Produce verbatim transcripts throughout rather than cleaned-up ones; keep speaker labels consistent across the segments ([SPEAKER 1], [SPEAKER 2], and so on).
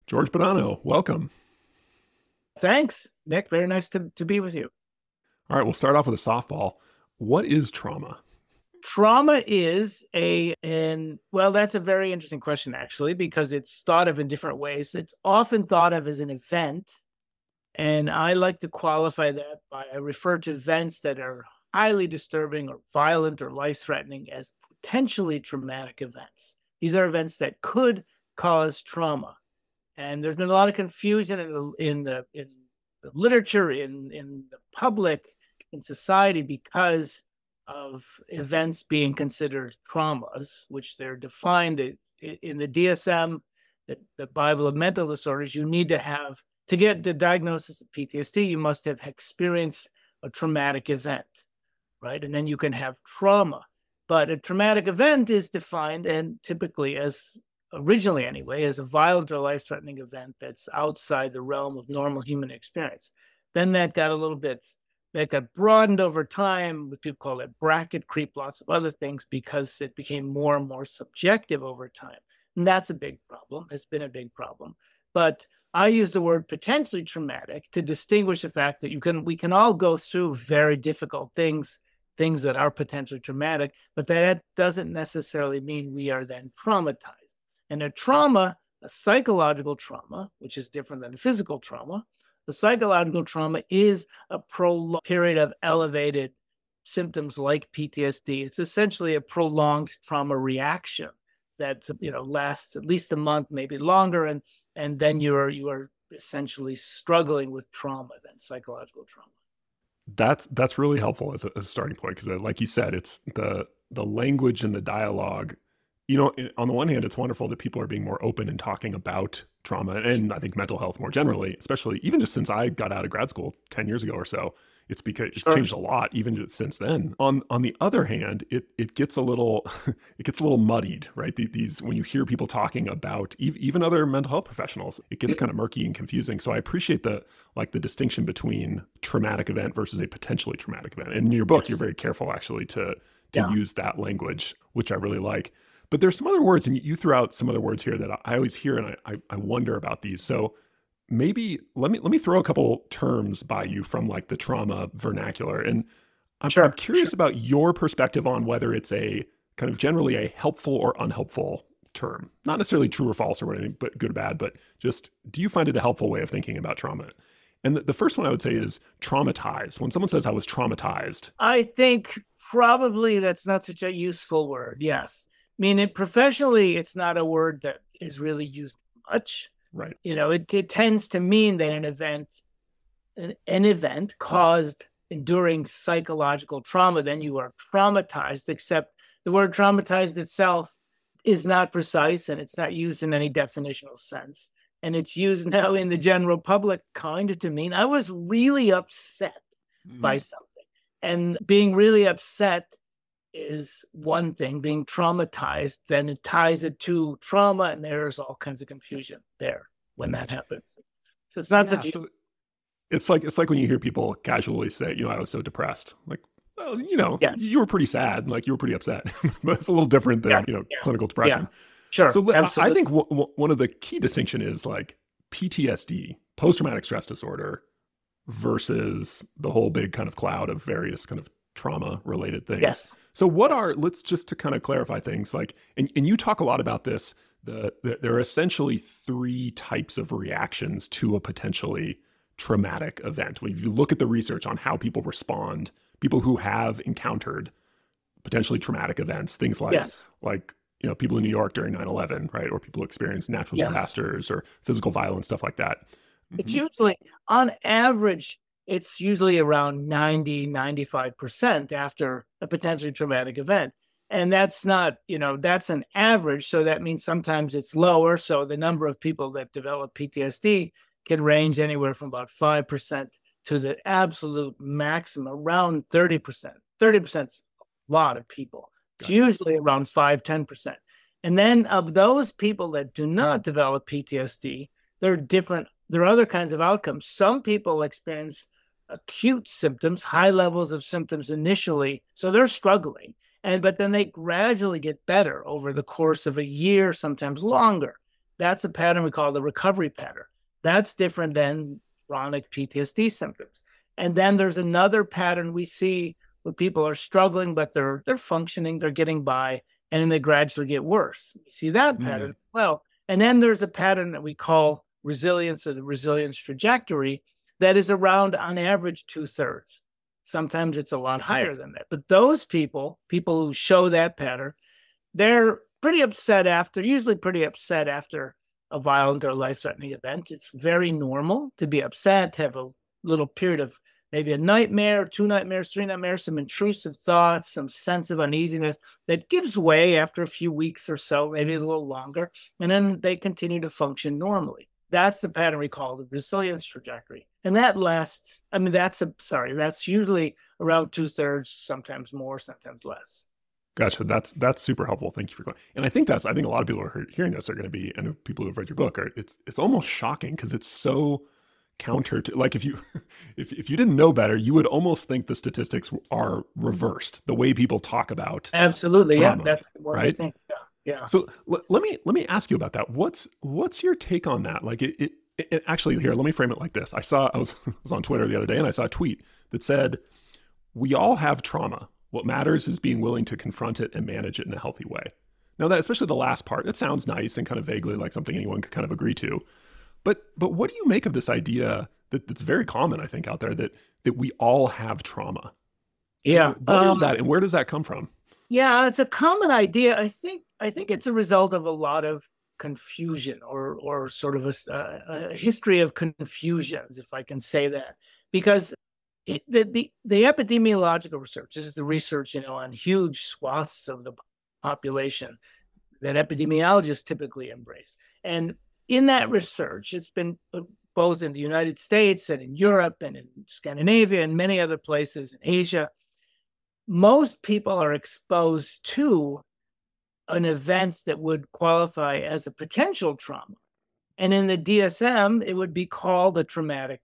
[SPEAKER 1] George Bonanno, welcome.
[SPEAKER 2] Thanks, Nick. Very nice to, to be with you.
[SPEAKER 1] All right, we'll start off with a softball. What is trauma?
[SPEAKER 2] Trauma is a, and well, that's a very interesting question, actually, because it's thought of in different ways. It's often thought of as an event. And I like to qualify that by, I refer to events that are highly disturbing or violent or life-threatening as potentially traumatic events. These are events that could cause trauma. And there's been a lot of confusion in the, in the, in the literature, in, in the public, in society, because of events being considered traumas, which they're defined in the D S M, the, the Bible of Mental Disorders. You need to have, to get the diagnosis of P T S D, you must have experienced a traumatic event, right? And then you can have trauma. But a traumatic event is defined, and typically as, originally anyway, as a violent or life-threatening event that's outside the realm of normal human experience. Then that got a little bit, that got broadened over time. People call it bracket creep, lots of other things, because it became more and more subjective over time. And that's a big problem. It's been a big problem. But I use the word potentially traumatic to distinguish the fact that you can, we can all go through very difficult things, things that are potentially traumatic, but that doesn't necessarily mean we are then traumatized. And a trauma, a psychological trauma, which is different than a physical trauma, the psychological trauma is a prolonged period of elevated symptoms like P T S D. It's essentially a prolonged trauma reaction that, you know, lasts at least a month, maybe longer, and and then you are you are essentially struggling with trauma, then psychological trauma.
[SPEAKER 1] That that's really helpful as a, as a starting point, because, like you said, it's the the language and the dialogue. You know, on the one hand, it's wonderful that people are being more open and talking about trauma, and I think mental health more generally, especially even just since I got out of grad school ten years ago or so. It's because it's
[SPEAKER 2] Sure.
[SPEAKER 1] changed a lot even just since then. On on the other hand, it it gets a little it gets a little muddied, right? These, when you hear people talking about even other mental health professionals, it gets kind of murky and confusing. So I appreciate the like the distinction between traumatic event versus a potentially traumatic event. And in your book,
[SPEAKER 2] Yes.
[SPEAKER 1] you're very careful actually to to
[SPEAKER 2] Yeah.
[SPEAKER 1] use that language, which I really like. But there's some other words, and you threw out some other words here that I always hear, and I, I, I wonder about these. So maybe let me let me throw a couple terms by you from like the trauma vernacular, and I'm,
[SPEAKER 2] Sure.
[SPEAKER 1] I'm curious
[SPEAKER 2] Sure.
[SPEAKER 1] about your perspective on whether it's a kind of generally a helpful or unhelpful term. Not necessarily true or false or anything, but good or bad. But just, do you find it a helpful way of thinking about trauma? And the, the first one I would say is traumatized. When someone says I was traumatized,
[SPEAKER 2] I think probably that's not such a useful word. Yes. I mean, it, professionally, it's not a word that is really used much.
[SPEAKER 1] right?
[SPEAKER 2] You know, it, it tends to mean that an event, an, an event caused enduring psychological trauma, then you are traumatized, except the word traumatized itself is not precise, and it's not used in any definitional sense. And it's used now in the general public kind of to mean I was really upset
[SPEAKER 1] Mm.
[SPEAKER 2] by something. And being really upset is one thing. Being traumatized, then it ties it to trauma, and there's all kinds of confusion there when that happens. So it's not
[SPEAKER 1] Yeah,
[SPEAKER 2] such a,
[SPEAKER 1] so it's like it's like when you hear people casually say, you know, I was so depressed. Like, well, you know,
[SPEAKER 2] yes,
[SPEAKER 1] you were pretty sad, like you were pretty upset, but it's a little different than,
[SPEAKER 2] yes,
[SPEAKER 1] you know,
[SPEAKER 2] yeah,
[SPEAKER 1] clinical
[SPEAKER 2] yeah,
[SPEAKER 1] depression.
[SPEAKER 2] sure,
[SPEAKER 1] So I I
[SPEAKER 2] absolutely.
[SPEAKER 1] think w- w- one of the key distinction is like P T S D, post traumatic stress disorder, versus the whole big kind of cloud of various kind of trauma related things.
[SPEAKER 2] Yes,
[SPEAKER 1] So what are,
[SPEAKER 2] yes,
[SPEAKER 1] let's just to kind of clarify things, like, and, and you talk a lot about this, the, the there are essentially three types of reactions to a potentially traumatic event. When you look at the research on how people respond, people who have encountered potentially traumatic events, things like
[SPEAKER 2] yes,
[SPEAKER 1] like you know, people in New York during nine eleven, right? Or people who experience natural
[SPEAKER 2] yes.
[SPEAKER 1] disasters or physical violence, stuff like that.
[SPEAKER 2] It's
[SPEAKER 1] Mm-hmm.
[SPEAKER 2] usually, on average, it's usually around ninety, ninety-five percent after a potentially traumatic event. And that's not, you know, that's an average. So that means sometimes it's lower. So the number of people that develop P T S D can range anywhere from about five percent to the absolute maximum, around thirty percent. thirty percent is a lot of people. It's
[SPEAKER 1] Gotcha.
[SPEAKER 2] usually around five, ten percent. And then of those people that do not develop P T S D, there are different, there are other kinds of outcomes. Some people experience acute symptoms, high levels of symptoms initially, so they're struggling. And but then they gradually get better over the course of a year, sometimes longer. That's a pattern we call the recovery pattern. That's different than chronic P T S D symptoms. And then there's another pattern we see where people are struggling, but they're they're functioning, they're getting by, and then they gradually get worse. We see that
[SPEAKER 1] Mm.
[SPEAKER 2] pattern. Well, and then there's a pattern that we call resilience, or the resilience trajectory, that is around on average two thirds. Sometimes it's a lot higher than that. But those people, people who show that pattern, they're pretty upset after, usually pretty upset after a violent or life-threatening event. It's very normal to be upset, to have a little period of maybe a nightmare, two nightmares, three nightmares, some intrusive thoughts, some sense of uneasiness that gives way after a few weeks or so, maybe a little longer, and then they continue to function normally. That's the pattern we call the resilience trajectory. And that lasts, I mean, that's a, sorry, that's usually around two thirds, sometimes more, sometimes less.
[SPEAKER 1] Gotcha. That's that's super helpful. Thank you for going. And I think that's I think a lot of people who are hearing this are going to be, and people who have read your book are. It's it's almost shocking because it's so counter to, like, if you if if you didn't know better, you would almost think the statistics are reversed. The way people talk about
[SPEAKER 2] absolutely,
[SPEAKER 1] trauma,
[SPEAKER 2] yeah, that's what
[SPEAKER 1] right?
[SPEAKER 2] I think. Yeah, yeah.
[SPEAKER 1] So l- let me let me ask you about that. What's what's your take on that? Like it, it, it actually here. Let me frame it like this. I saw I was I was on Twitter the other day and I saw a tweet that said, "We all have trauma. What matters is being willing to confront it and manage it in a healthy way." Now, that, especially the last part, it sounds nice and kind of vaguely like something anyone could kind of agree to. But but what do you make of this idea that, that's very common, I think, out there, that that we all have trauma?
[SPEAKER 2] Yeah.
[SPEAKER 1] What
[SPEAKER 2] um,
[SPEAKER 1] is that, and where does that come from?
[SPEAKER 2] Yeah, it's a common idea. I think I think it's a result of a lot of confusion, or or sort of a, a history of confusions, if I can say that, because it, the, the the epidemiological research, this is the research, you know, on huge swaths of the population that epidemiologists typically embrace. And in that research, it's been both in the United States and in Europe and in Scandinavia and many other places in Asia, most people are exposed to an event that would qualify as a potential trauma. And in the D S M, it would be called a traumatic,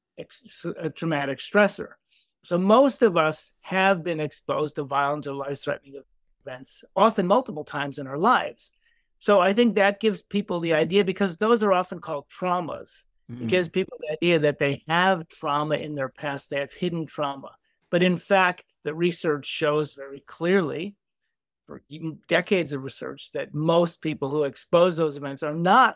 [SPEAKER 2] a traumatic stressor. So most of us have been exposed to violent or life-threatening events, often multiple times in our lives. So I think that gives people the idea, because those are often called traumas. Mm-hmm. It gives people the idea that they have trauma in their past, they have hidden trauma. But in fact, the research shows very clearly, for decades of research, that most people who expose those events are not,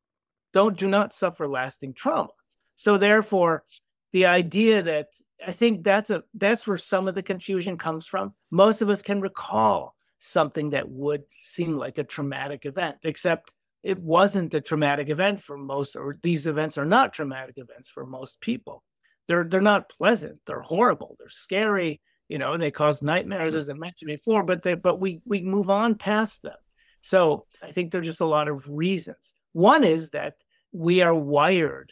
[SPEAKER 2] don't, do not suffer lasting trauma. So therefore, the idea that, I think that's a that's where some of the confusion comes from. Most of us can recall something that would seem like a traumatic event, except it wasn't a traumatic event for most, or these events are not traumatic events for most people. They're they're not pleasant. They're horrible. They're scary. You know, they cause nightmares, as I mentioned before. But they but we we move on past them. So I think there's just a lot of reasons. One is that we are wired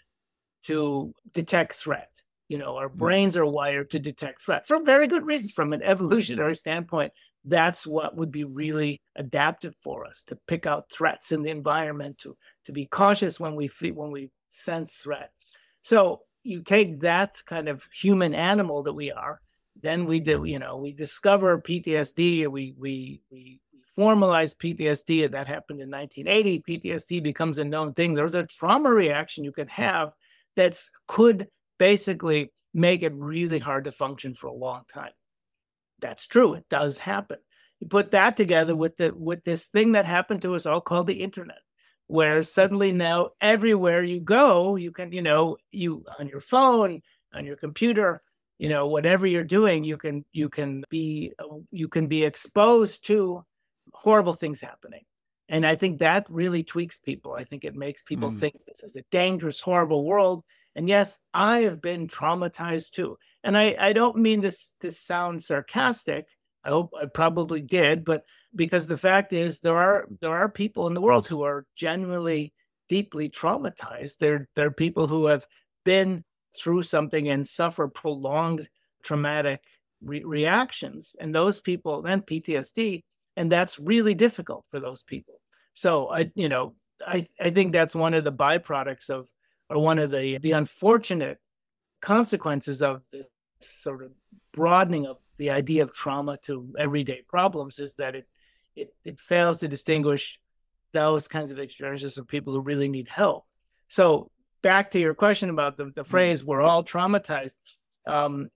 [SPEAKER 2] to detect threat. You know, our brains are wired to detect threat for very good reasons. From an evolutionary standpoint, that's what would be really adaptive for us, to pick out threats in the environment, to to be cautious when we feel, when we sense threat. So you take that kind of human animal that we are, then we do, you know, we discover P T S D, we we we formalize P T S D, and that happened in nineteen eighty. P T S D becomes a known thing. There's a trauma reaction you can have that could basically make it really hard to function for a long time. That's true. It does happen. You put that together with the with this thing that happened to us all called the internet, where suddenly now everywhere you go, you can, you know, you on your phone, on your computer, you know, whatever you're doing, you can you can be you can be exposed to horrible things happening. And I think that really tweaks people. I think it makes people mm. think this is a dangerous, horrible world. And yes, I have been traumatized too. And I, I don't mean this to sound sarcastic. I hope I probably did, but because the fact is there are there are people in the world who are genuinely deeply traumatized. There, there are people who have been through something and suffer prolonged traumatic re- reactions. And those people, then P T S D, and that's really difficult for those people. So I, you know, I, I think that's one of the byproducts of, or one of the, the unfortunate consequences of the sort of broadening of the idea of trauma to everyday problems, is that it, it, it fails to distinguish those kinds of experiences of people who really need help. So back to your question about the, the phrase, we're all traumatized. Um,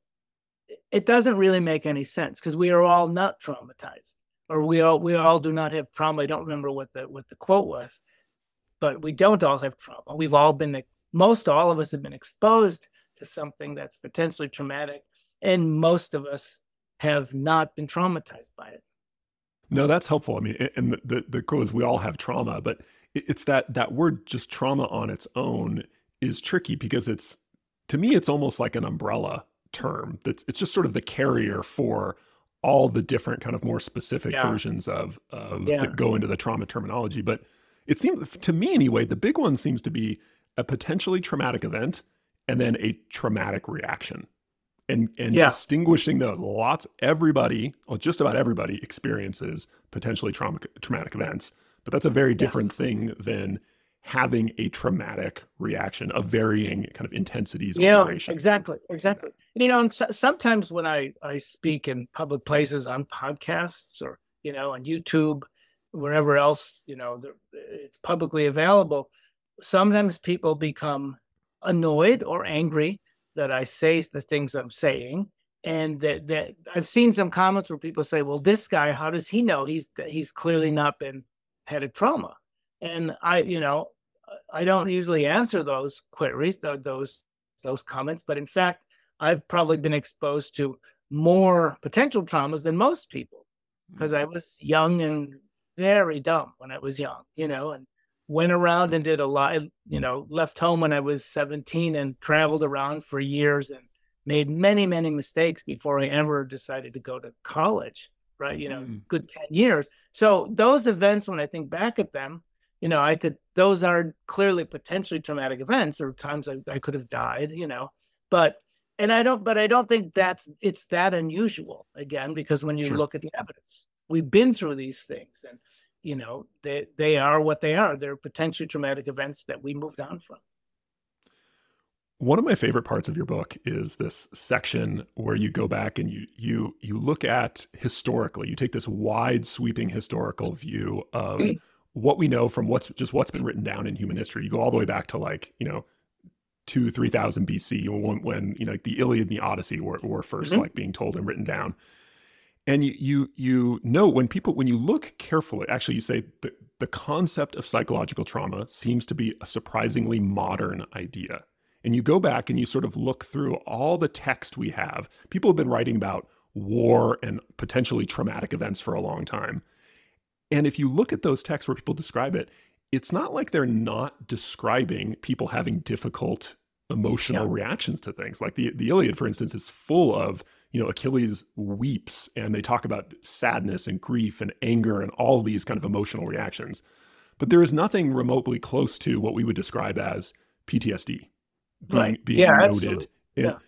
[SPEAKER 2] it doesn't really make any sense because we are all not traumatized, or we all we all do not have trauma. I don't remember what the what the quote was, but we don't all have trauma. We've all been, most all of us have been exposed to something that's potentially traumatic, and most of us have not been traumatized by it.
[SPEAKER 1] No, that's helpful. I mean, and the, the, the quote is we all have trauma, but it's that that word just trauma on its own is tricky because it's, to me, it's almost like an umbrella term. That's it's just sort of the carrier for all the different kind of more specific yeah. versions of, of yeah. that go into the trauma terminology. But it seems, to me anyway, the big one seems to be a potentially traumatic event and then a traumatic reaction. And and yeah. distinguishing the lots, everybody, or just about everybody experiences potentially trauma, traumatic events. But that's a very different yes. thing than having a traumatic reaction of varying kind of intensities or
[SPEAKER 2] yeah,
[SPEAKER 1] duration.
[SPEAKER 2] Exactly, exactly. You know, and so, sometimes when I, I speak in public places on podcasts or, you know, on YouTube, wherever else, you know, it's publicly available, sometimes people become annoyed or angry that I say the things I'm saying. And that, that I've seen some comments where people say, well, this guy, how does he know? He's he's clearly not been had a trauma. And I, you know, I don't usually answer those queries, those those comments, but in fact, I've probably been exposed to more potential traumas than most people because I was young and very dumb when I was young, you know, and went around and did a lot, you know, left home when I was seventeen and traveled around for years and made many, many mistakes before I ever decided to go to college, right? You know, mm. good ten years. So those events, when I think back at them, you know, I could, those are clearly potentially traumatic events or times I, I could have died, you know, but, and I don't, but I don't think that's, it's that unusual again, because when you sure. look at the evidence, we've been through these things and, you know, they, they are what they are. They're potentially traumatic events that we moved on from.
[SPEAKER 1] One of my favorite parts of your book is this section where you go back and you you you look at historically, you take this wide sweeping historical view of what we know from what's just what's been written down in human history. You go all the way back to like, you know, two, three thousand B C when, when, you know, like the Iliad and the Odyssey were, were first mm-hmm. like being told and written down. And you, you, you know, when people, when you look carefully, actually you say the, the concept of psychological trauma seems to be a surprisingly modern idea. And you go back and you sort of look through all the text we have. People have been writing about war and potentially traumatic events for a long time. And if you look at those texts where people describe it, it's not like they're not describing people having difficult emotional yeah. reactions to things. Like the, the Iliad, for instance, is full of, you know, Achilles weeps and they talk about sadness and grief and anger and all these kind of emotional reactions. But there is nothing remotely close to what we would describe as P T S D being, right. being yeah, noted. And, yeah.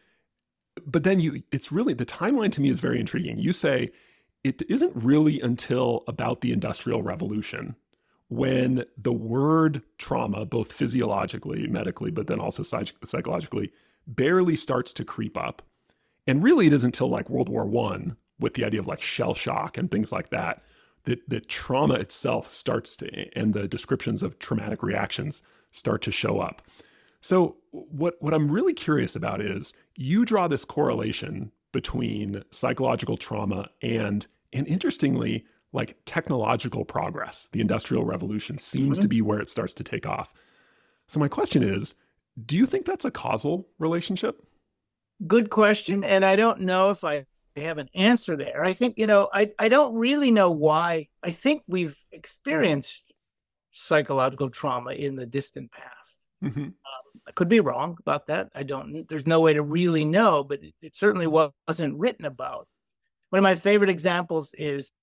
[SPEAKER 1] But then you, it's really, the timeline to me is very intriguing. You say it isn't really until about the Industrial Revolution when the word trauma, both physiologically, medically, but then also psych- psychologically, barely starts to creep up. And really it isn't until like World War One with the idea of like shell shock and things like that, that, that trauma itself starts to, and the descriptions of traumatic reactions start to show up. So what, what I'm really curious about is you draw this correlation between psychological trauma and, and interestingly, like technological progress. The Industrial Revolution seems mm-hmm. to be where it starts to take off. So my question is, do you think that's a causal relationship?
[SPEAKER 2] Good question. And I don't know if I have an answer there. I think, you know, I, I don't really know why. I think we've experienced psychological trauma in the distant past. Mm-hmm. Um, I could be wrong about that. I don't, there's no way to really know, but it, it certainly wasn't written about. One of my favorite examples is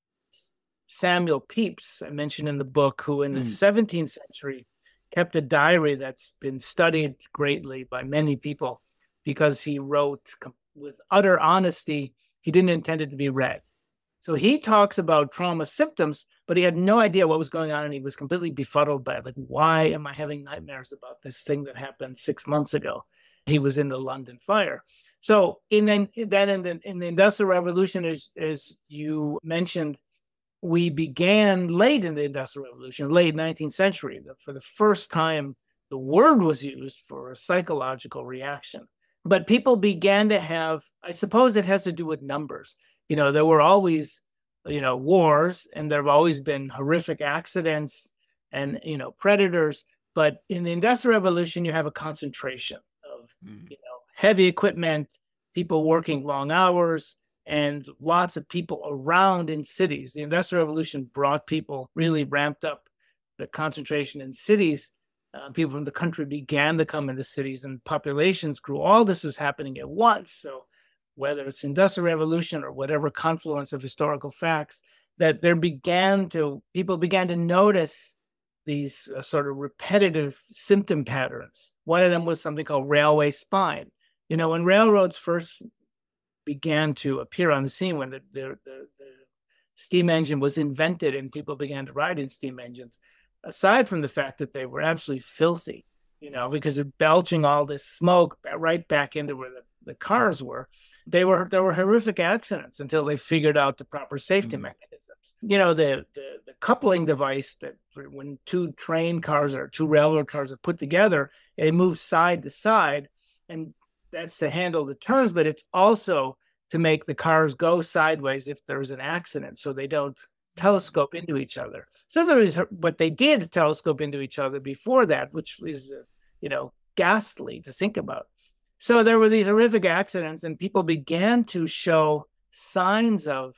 [SPEAKER 2] Samuel Pepys, I mentioned in the book, who in the mm. seventeenth century kept a diary that's been studied greatly by many people because he wrote with utter honesty. He didn't intend it to be read. So he talks about trauma symptoms, but he had no idea what was going on. And he was completely befuddled by it. Like, why am I having nightmares about this thing that happened six months ago? He was in the London fire. So in then, then in the, in the Industrial Revolution, as, as you mentioned, we began late in the Industrial Revolution, late nineteenth century. For the first time, the word was used for a psychological reaction. But people began to have, I suppose it has to do with numbers. You know, there were always, you know, wars, and there have always been horrific accidents and, you know, predators. But in the Industrial Revolution, you have a concentration of, mm. you know, heavy equipment, people working long hours, and lots of people around in cities. The Industrial Revolution brought people, really ramped up the concentration in cities. Uh, people from the country began to come into cities, and populations grew. All this was happening at once. So whether it's Industrial Revolution or whatever confluence of historical facts, that there began to, people began to notice these uh, sort of repetitive symptom patterns. One of them was something called railway spine. You know, when railroads first began to appear on the scene, when the, the, the, the steam engine was invented and people began to ride in steam engines, aside from the fact that they were absolutely filthy, you know, because of belching all this smoke right back into where the, the cars were, they were, there were horrific accidents until they figured out the proper safety mm-hmm. mechanisms. You know, the, the, the coupling device that when two train cars or two railroad cars are put together, they move side to side, and that's to handle the turns, but it's also to make the cars go sideways if there's an accident, so they don't telescope into each other. So there is what they did telescope into each other before that, which is, uh, you know, ghastly to think about. So there were these horrific accidents, and people began to show signs of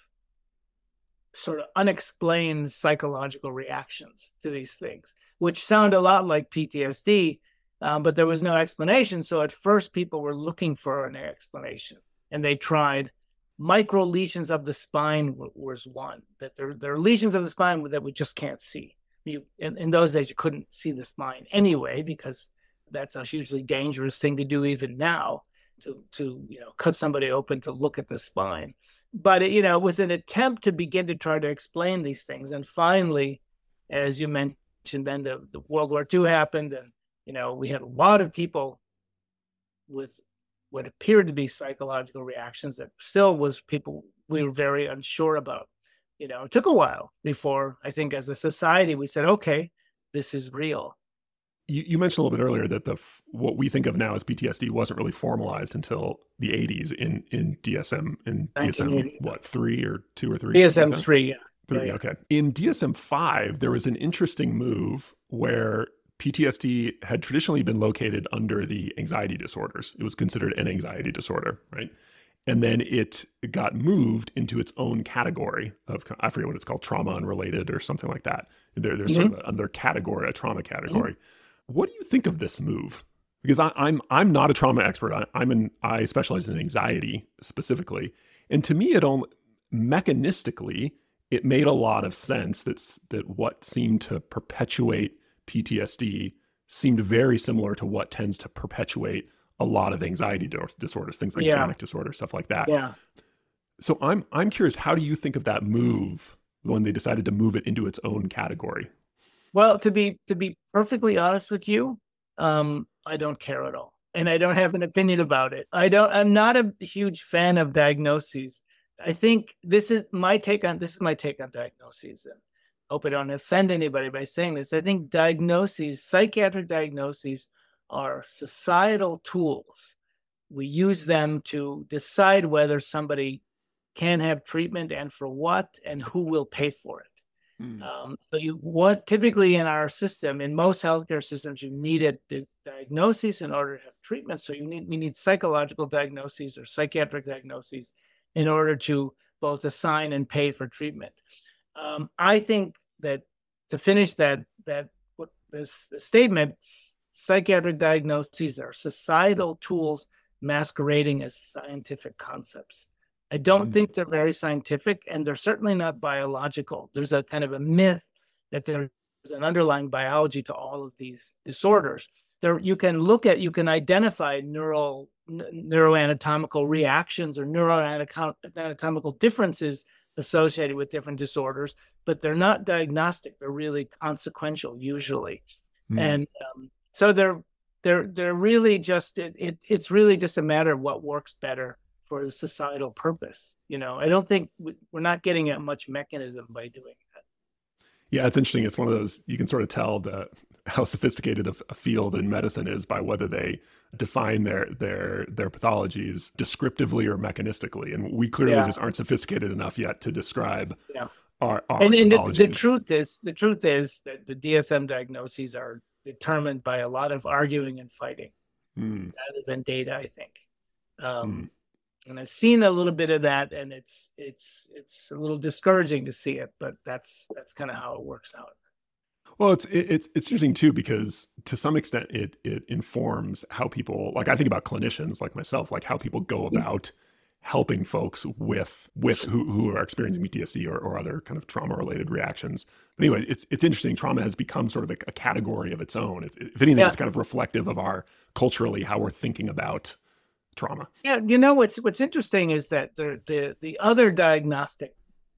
[SPEAKER 2] sort of unexplained psychological reactions to these things, which sound a lot like P T S D, um, but there was no explanation. So at first people were looking for an explanation, and they tried micro lesions of the spine was one, that there, there are lesions of the spine that we just can't see. You, in, in those days, you couldn't see the spine anyway, because that's a hugely dangerous thing to do even now, to, to you know, cut somebody open to look at the spine. But, it, you know, it was an attempt to begin to try to explain these things. And finally, as you mentioned, then the, the World War Two happened, and, you know, we had a lot of people with what appeared to be psychological reactions that still was people we were very unsure about. You know, it took a while before, I think, as a society, we said, okay, this is real.
[SPEAKER 1] You, you mentioned a little bit earlier that the what we think of now as P T S D wasn't really formalized until the eighties in, in D S M, in D S M, what, three or two or three?
[SPEAKER 2] D S M three, yeah.
[SPEAKER 1] Three,
[SPEAKER 2] yeah.
[SPEAKER 1] Okay. In D S M five, there was an interesting move where P T S D had traditionally been located under the anxiety disorders. It was considered an anxiety disorder, right? And then it got moved into its own category of, I forget what it's called, trauma unrelated or something like that. There, there's mm-hmm. sort of another category, a trauma category. Mm-hmm. What do you think of this move? Because I, I'm I'm not a trauma expert. I, I'm an I specialize in anxiety specifically, and to me, it only mechanistically it made a lot of sense that that what seemed to perpetuate P T S D seemed very similar to what tends to perpetuate a lot of anxiety disorders, things like yeah. panic disorder, stuff like that.
[SPEAKER 2] Yeah.
[SPEAKER 1] So I'm I'm curious, how do you think of that move when they decided to move it into its own category?
[SPEAKER 2] Well, to be to be perfectly honest with you, um, I don't care at all, and I don't have an opinion about it. I don't. I'm not a huge fan of diagnoses. I think this is my take on this is my take on diagnoses. And I hope I don't offend anybody by saying this. I think diagnoses, psychiatric diagnoses, are societal tools. We use them to decide whether somebody can have treatment and for what, and who will pay for it. Hmm. Um, so you what typically in our system, in most healthcare systems, you need a, a diagnosis in order to have treatment. So you need we need psychological diagnoses or psychiatric diagnoses in order to both assign and pay for treatment. Um, I think that to finish that that what this the statement, psychiatric diagnoses are societal tools masquerading as scientific concepts. I don't mm. think they're very scientific, and they're certainly not biological. There's a kind of a myth that there's an underlying biology to all of these disorders. There, you can look at, you can identify neural, neuroanatomical reactions or neuroanatomical differences associated with different disorders, but they're not diagnostic. They're really consequential usually. Mm. And um, so they're, they're, they're really just, it, it, it's really just a matter of what works better for the societal purpose. You know, I don't think we, we're not getting at much mechanism by doing that.
[SPEAKER 1] Yeah, it's interesting. It's one of those, you can sort of tell the how sophisticated a, a field in medicine is by whether they define their their their pathologies descriptively or mechanistically. And we clearly
[SPEAKER 2] Yeah.
[SPEAKER 1] just aren't sophisticated enough yet to describe
[SPEAKER 2] Yeah.
[SPEAKER 1] our, our
[SPEAKER 2] And, and the,
[SPEAKER 1] pathologies.
[SPEAKER 2] the truth is, the truth is that the D S M diagnoses are determined by a lot of arguing and fighting
[SPEAKER 1] Mm,
[SPEAKER 2] rather than data, I think. Um,
[SPEAKER 1] mm.
[SPEAKER 2] and I've seen a little bit of that, and it's it's it's a little discouraging to see it, but that's that's kind of how it works out.
[SPEAKER 1] Well, it's it, it's it's interesting too, because to some extent it it informs how people, like I think about clinicians like myself, like how people go about helping folks with with who, who are experiencing P T S D or, or other kind of trauma related reactions. But anyway, it's it's interesting. Trauma has become sort of a, a category of its own. If, if anything,
[SPEAKER 2] Yeah.
[SPEAKER 1] it's kind of reflective of our culturally how we're thinking about trauma.
[SPEAKER 2] Yeah, you know what's what's interesting is that the the the other diagnostic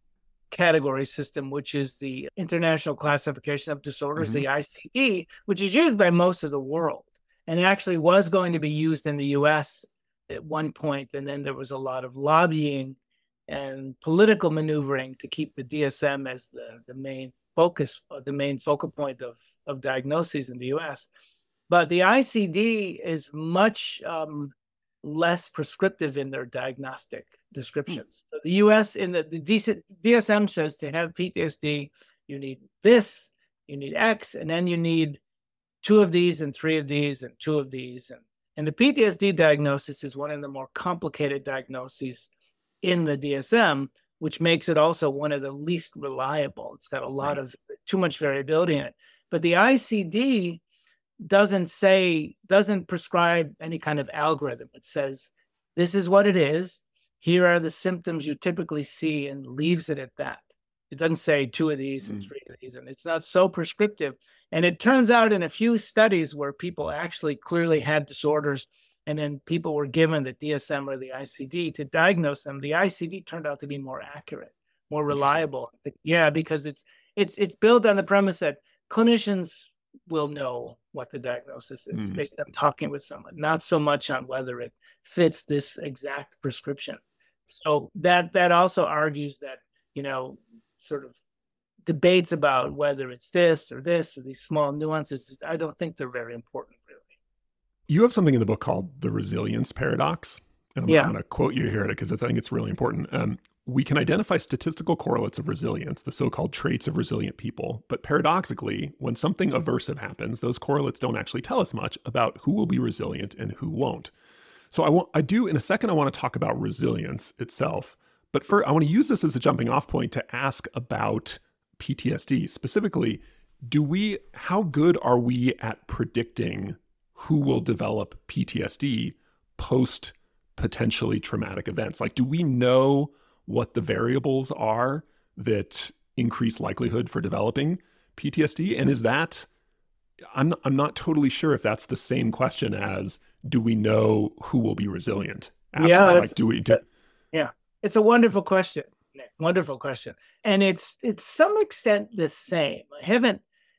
[SPEAKER 2] category system, which is the International Classification of Disorders,
[SPEAKER 1] Mhm.
[SPEAKER 2] the I C D, which is used by most of the world, and actually was going to be used in the U S at one point, and then there was a lot of lobbying and political maneuvering to keep the D S M as the, the main focus, uh, the main focal point of, of diagnoses in the U S. But the I C D is much um, less prescriptive in their diagnostic descriptions. So the U S in the, the D S M says to have P T S D, you need this, you need X, and then you need two of these and three of these and two of these. And, and the P T S D diagnosis is one of the more complicated diagnoses in the D S M, which makes it also one of the least reliable. It's got a lot
[SPEAKER 1] Right.
[SPEAKER 2] of too much variability in it. But the I C D doesn't say, doesn't prescribe any kind of algorithm. It says, this is what it is. Here are the symptoms you typically see, and leaves it at that. It doesn't say two of these and
[SPEAKER 1] Mm.
[SPEAKER 2] three of these, and it's not so prescriptive. And it turns out in a few studies where people actually clearly had disorders, and then people were given the D S M or the I C D to diagnose them, the I C D turned out to be more accurate, more reliable. Yeah, because it's it's it's built on the premise that clinicians will know what the diagnosis is
[SPEAKER 1] Mhm.
[SPEAKER 2] based on talking with someone, not so much on whether it fits this exact prescription. So that that also argues that, you know, sort of debates about whether it's this or this or these small nuances, I don't think they're very important, really.
[SPEAKER 1] You have something in the book called the resilience paradox. And I'm,
[SPEAKER 2] Yeah.
[SPEAKER 1] I'm going to quote you here because I think it's really important. Um, we can identify statistical correlates of resilience, the so-called traits of resilient people. But paradoxically, when something aversive happens, those correlates don't actually tell us much about who will be resilient and who won't. So I want, I do, in a second, I want to talk about resilience itself. But first, I want to use this as a jumping off point to ask about P T S D. Specifically, do we, how good are we at predicting who will develop P T S D post potentially traumatic events? Like, do we know what the variables are that increase likelihood for developing P T S D? And is that, I'm, I'm not totally sure if that's the same question as, do we know who will be resilient? After
[SPEAKER 2] Yeah,
[SPEAKER 1] that?
[SPEAKER 2] that's-
[SPEAKER 1] Like, do we, do,
[SPEAKER 2] Yeah, it's a wonderful question, Nick. Wonderful question. And it's, it's some extent the same. I haven't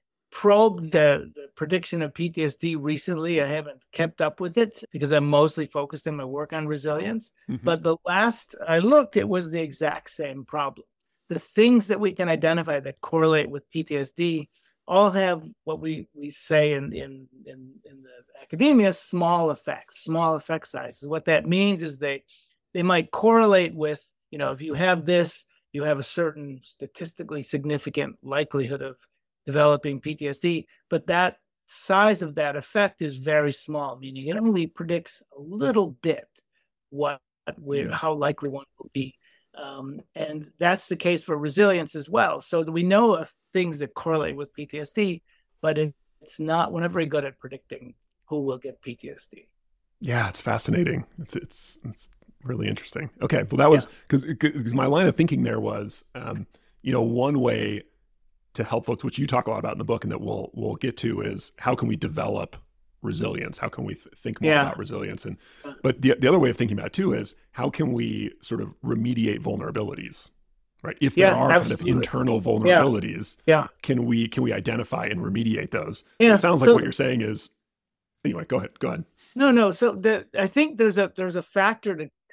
[SPEAKER 2] probed the, the prediction of P T S D recently. I haven't kept up with it because I'm mostly focused in my work on resilience.
[SPEAKER 1] Mhm.
[SPEAKER 2] But the last I looked, it was the exact same problem. The things that we can identify that correlate with P T S D all have what we, we say in, in, in, in the academia, small effects, small effect sizes. What that means is they, they might correlate with, you know, if you have this, you have a certain statistically significant likelihood of developing P T S D, but that size of that effect is very small, meaning it only predicts a little bit what, where,
[SPEAKER 1] Yeah.
[SPEAKER 2] how likely one will be. Um, and that's the case for resilience as well. So that we know of things that correlate with P T S D, but it, it's not, we're not very good at predicting who will get P T S D.
[SPEAKER 1] Yeah, it's fascinating. It's it's, it's really interesting. Okay, well, that was because because my line of thinking there was, um, you know, one way to help folks, which you talk a lot about in the book, and that we'll we'll get to, is how can we develop resilience? How can we th- think more
[SPEAKER 2] Yeah.
[SPEAKER 1] about resilience? And but the the other way of thinking about it too is how can we sort of remediate vulnerabilities, right? If there
[SPEAKER 2] Yeah,
[SPEAKER 1] are
[SPEAKER 2] absolutely.
[SPEAKER 1] kind of internal vulnerabilities,
[SPEAKER 2] Yeah.
[SPEAKER 1] can we can we identify and remediate those?
[SPEAKER 2] Yeah.
[SPEAKER 1] It sounds like
[SPEAKER 2] So-
[SPEAKER 1] what you're saying is, anyway, go ahead, go ahead.
[SPEAKER 2] No, no. So the, I think there's a there's a factor to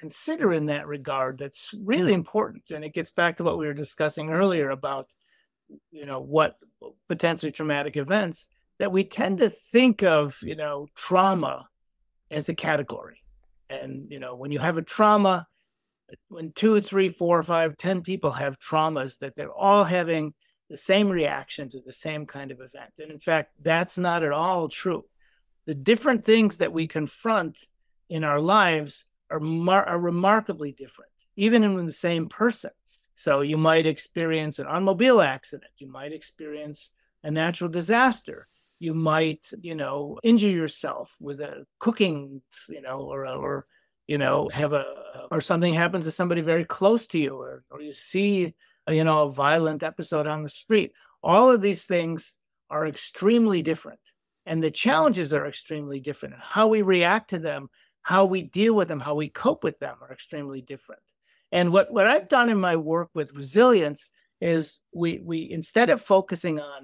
[SPEAKER 2] consider in that regard that's really important. And it gets back to what we were discussing earlier about, you know, what potentially traumatic events, that we tend to think of, you know, trauma as a category. And, you know, when you have a trauma, when two, three, four, five, ten people have traumas, that they're all having the same reaction to the same kind of event. And in fact, that's not at all true. The different things that we confront in our lives are, mar- are remarkably different, even in the same person. So you might experience an automobile accident. You might experience a natural disaster. You might, you know, injure yourself with a cooking, you know, or, or you know, have a, or something happens to somebody very close to you, or, or you see, you know, a violent episode on the street. All of these things are extremely different. And the challenges are extremely different. How we react to them, how we deal with them, how we cope with them are extremely different. And what, what I've done in my work with resilience is we, we instead of focusing on,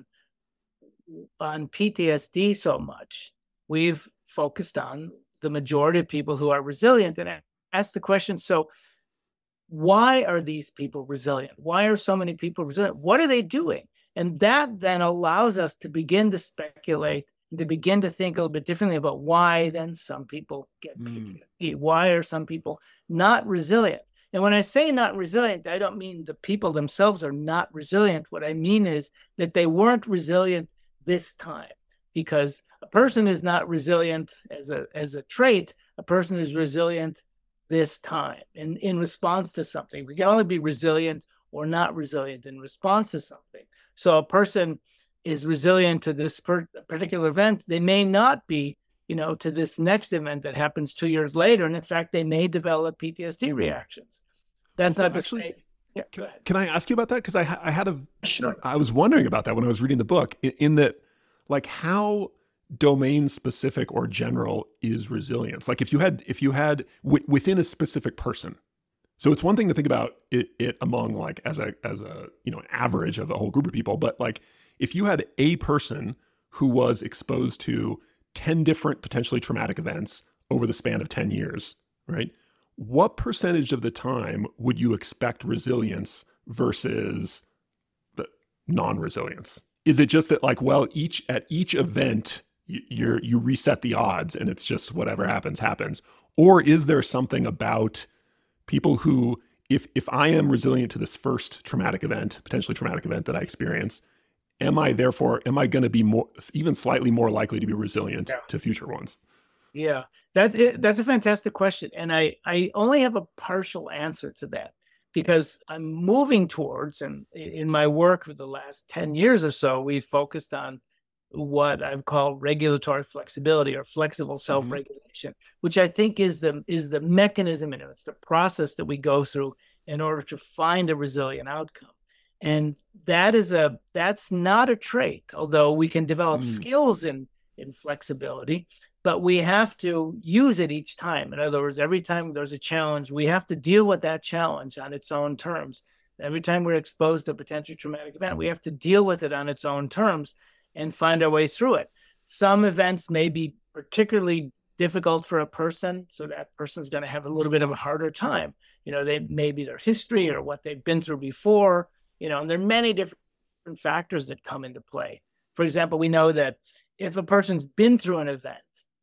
[SPEAKER 2] on P T S D so much, we've focused on the majority of people who are resilient, and ask the question, so why are these people resilient? Why are so many people resilient? What are they doing? And that then allows us to begin to speculate, to begin to think a little bit differently about why then some people get P T S D. Mm. Why are some people not resilient? And when I say not resilient, I don't mean the people themselves are not resilient. What I mean is that they weren't resilient this time. Because a person is not resilient as a as a trait. A person is resilient this time in, in response to something. We can only be resilient or not resilient in response to something. So a person is resilient to this per, particular event. They may not be, you know, to this next event that happens two years later. And in fact, they may develop P T S D reactions. That's so not actually. To say, yeah,
[SPEAKER 1] can, can I ask you about that? Because I I had a
[SPEAKER 2] sure.
[SPEAKER 1] I was wondering about that when I was reading the book. In, in that. Like, how domain specific or general is resilience? Like if you had, if you had w- within a specific person. So it's one thing to think about it, it among like as a, as a, you know, average of a whole group of people. But like if you had a person who was exposed to ten different potentially traumatic events over the span of ten years, right? What percentage of the time would you expect resilience versus the non-resilience? Is it just that like, well, each at each event, you, you're, you reset the odds and it's just whatever happens, happens? Or is there something about people who, if if I am resilient to this first traumatic event, potentially traumatic event that I experience, am I therefore, am I going to be more, even slightly more likely to be resilient yeah. to future ones?
[SPEAKER 2] Yeah, that, that's a fantastic question. And I, I only have a partial answer to that. Because I'm moving towards, and in my work for the last ten years or so, we've focused on what I've called regulatory flexibility or flexible self-regulation, mm-hmm. which I think is the is the mechanism and it's the process that we go through in order to find a resilient outcome. And that is a that's not a trait, although we can develop mm. skills in in flexibility. But we have to use it each time. In other words, every time there's a challenge, we have to deal with that challenge on its own terms. Every time we're exposed to a potential traumatic event, we have to deal with it on its own terms and find our way through it. Some events may be particularly difficult for a person, so that person's going to have a little bit of a harder time. You know, they maybe their history or what they've been through before, you know, and there are many different factors that come into play. For example, we know that if a person's been through an event,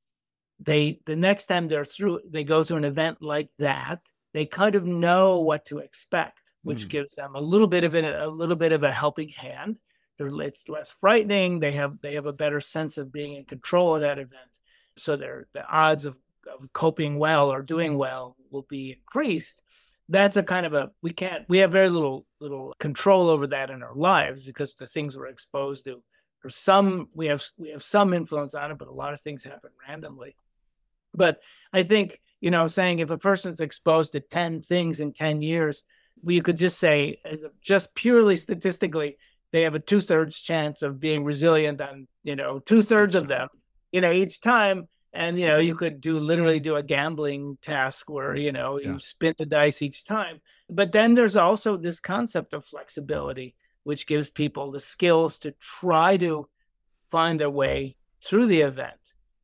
[SPEAKER 2] they the next time they're through, they go through an event like that, they kind of know what to expect, which mm. gives them a little bit of a, a little bit of a helping hand. They're, it's less frightening. They have they have a better sense of being in control of that event, so their the odds of, of coping well or doing well will be increased. That's a kind of a we can't we have very little little control over that in our lives because the things we're exposed to. For some, we have we have some influence on it, but a lot of things happen randomly. But I think, you know, saying if a person's exposed to ten things in ten years, we could just say, as a, just purely statistically, they have a two-thirds chance of being resilient on, you know, two-thirds of them, you know, each time. And, you know, you could do literally do a gambling task where, you know, you yeah. spin the dice each time. But then there's also this concept of flexibility, which gives people the skills to try to find their way through the event.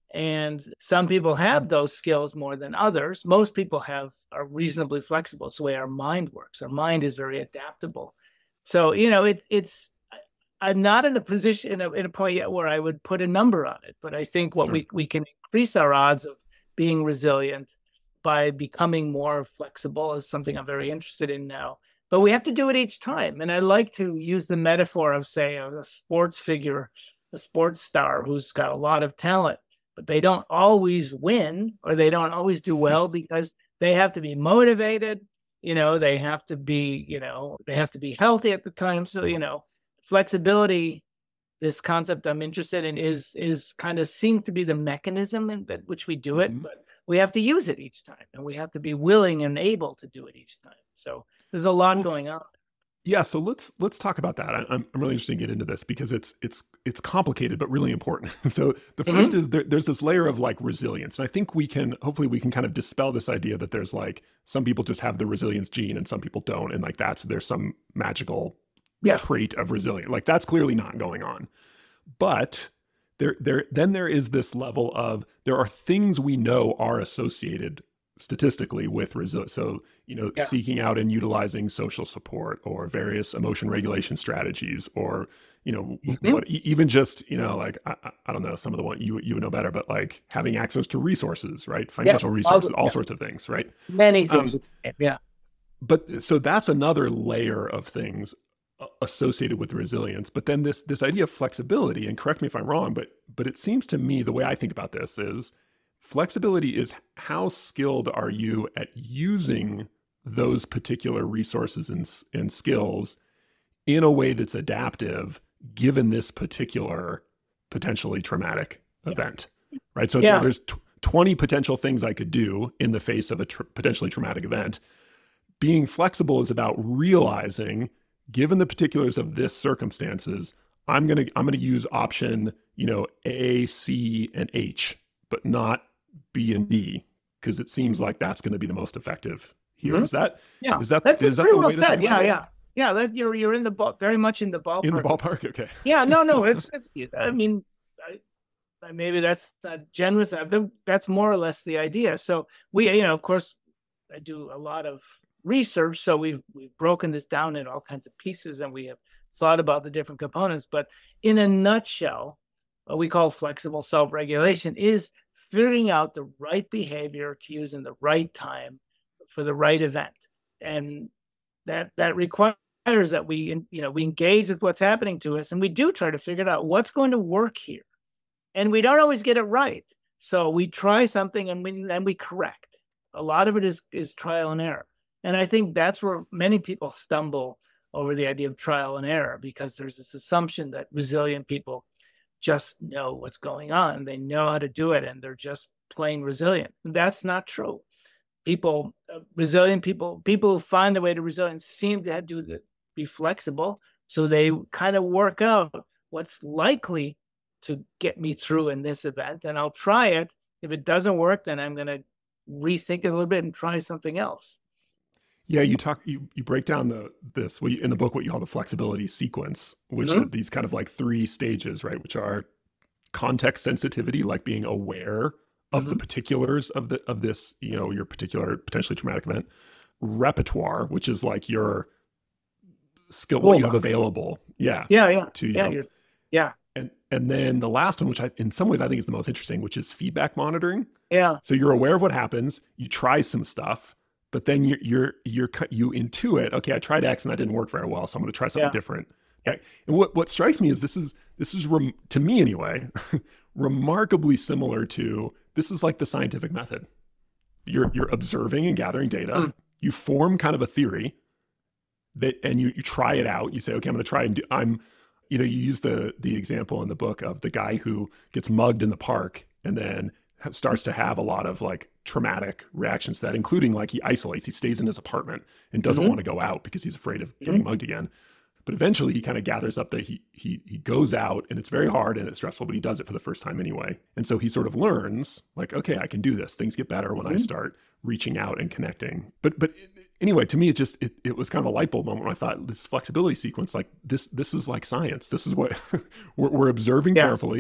[SPEAKER 2] And some people have those skills more than others. Most people have are reasonably flexible. It's the way our mind works. Our mind is very adaptable. So, you know, it's it's I'm not in a position in a, in a point yet where I would put a number on it, but I think what
[SPEAKER 1] Sure.
[SPEAKER 2] we we can increase our odds of being resilient by becoming more flexible is something I'm very interested in now. But we have to do it each time. And I like to use the metaphor of, say, a, a sports figure, a sports star who's got a lot of talent, but they don't always win or they don't always do well because they have to be motivated. You know, they have to be, you know, they have to be healthy at the time. So, you know, flexibility, this concept I'm interested in is, is kind of seems to be the mechanism in that which we do it, mm-hmm. but we have to use it each time and we have to be willing and able to do it each time. So there's a lot well, going on.
[SPEAKER 1] Yeah, so let's let's talk about that. I, I'm I'm really interested to get into this because it's it's it's complicated but really important. So the first mm-hmm. is there, there's this layer of like resilience, and I think we can hopefully we can kind of dispel this idea that there's like some people just have the resilience gene and some people don't, and like that's there's some magical yeah. trait of resilience. Like that's clearly not going on. But there there then there is this level of there are things we know are associated statistically with resilience. So, you know, yeah. seeking out and utilizing social support or various emotion regulation strategies, or, you know, mm-hmm. what, even just, you know, like, I, I don't know, some of the one you, you would know better, but like having access to resources, right? Financial yeah. resources, all yeah. sorts of things, right?
[SPEAKER 2] Many things. Um, yeah.
[SPEAKER 1] But so that's another layer of things associated with resilience. But then this, this idea of flexibility, and correct me if I'm wrong, but, but it seems to me the way I think about this is flexibility is how skilled are you at using those particular resources and, and skills in a way that's adaptive given this particular potentially traumatic yeah. event, right? So yeah. there's t- twenty potential things I could do in the face of a tr- potentially traumatic event. Being flexible is about realizing, given the particulars of this circumstances, I'm going to I'm going to use option, you know, A, C, and H, but not B and D, because it seems like that's going to be the most effective here. Mm-hmm. Is that?
[SPEAKER 2] Yeah.
[SPEAKER 1] Is that?
[SPEAKER 2] That's
[SPEAKER 1] is that
[SPEAKER 2] pretty
[SPEAKER 1] the
[SPEAKER 2] well
[SPEAKER 1] way
[SPEAKER 2] said. Yeah, yeah, yeah. That you're you're in the ball, very much in the ballpark.
[SPEAKER 1] In the ballpark. Okay.
[SPEAKER 2] Yeah. No. No. It's. it's I mean, I, maybe that's not generous. That's more or less the idea. So we, you know, of course, I do a lot of research. So we've we've broken this down in all kinds of pieces, and we have thought about the different components. But in a nutshell, what we call flexible self-regulation is figuring out the right behavior to use in the right time for the right event. And that that requires that we, you know, we engage with what's happening to us, and we do try to figure out what's going to work here. And we don't always get it right. So we try something and we and we correct. A lot of it is is trial and error. And I think that's where many people stumble over the idea of trial and error, because there's this assumption that resilient people just know what's going on. They know how to do it, and they're just plain resilient. That's not true. People, uh, resilient people, people who find the way to resilience seem to have to do the, be flexible. So they kind of work out what's likely to get me through in this event, and I'll try it. If it doesn't work, then I'm going to rethink it a little bit and try something else.
[SPEAKER 1] Yeah, you talk, you you break down the this what you, in the book what you call the flexibility sequence, which mm-hmm. are these kind of like three stages, right? Which are context sensitivity, like being aware of mm-hmm. the particulars of the of this, you know, your particular potentially traumatic event. Repertoire, which is like your skill, what you have available, yeah,
[SPEAKER 2] yeah, yeah,
[SPEAKER 1] to you
[SPEAKER 2] yeah,
[SPEAKER 1] know.
[SPEAKER 2] yeah.
[SPEAKER 1] And and then the last one, which I in some ways I think is the most interesting, which is feedback monitoring.
[SPEAKER 2] Yeah.
[SPEAKER 1] So you're aware of what happens, you try some stuff. But then you're, you're, you're, you intuit, okay, I tried X and that didn't work very well, so I'm going to try something yeah. different. And what, what strikes me is this is, this is rem- to me anyway, remarkably similar to, this is like the scientific method. You're, you're observing and gathering data. Mm. You form kind of a theory that, and you, you try it out. You say, okay, I'm going to try and do, I'm, you know, you use the, the example in the book of the guy who gets mugged in the park and then starts to have a lot of like traumatic reactions to that, including like he isolates, he stays in his apartment and doesn't mm-hmm. want to go out because he's afraid of getting mm-hmm. mugged again. But eventually he kind of gathers up that he, he, he goes out, and it's very hard and it's stressful, but he does it for the first time anyway. And so he sort of learns like, okay, I can do this. Things get better when mm-hmm. I start reaching out and connecting. But, but anyway, to me, it just, it, it was kind of a light bulb moment when I thought this flexibility sequence, like this, this is like science. This is what we're, we're observing yeah. carefully.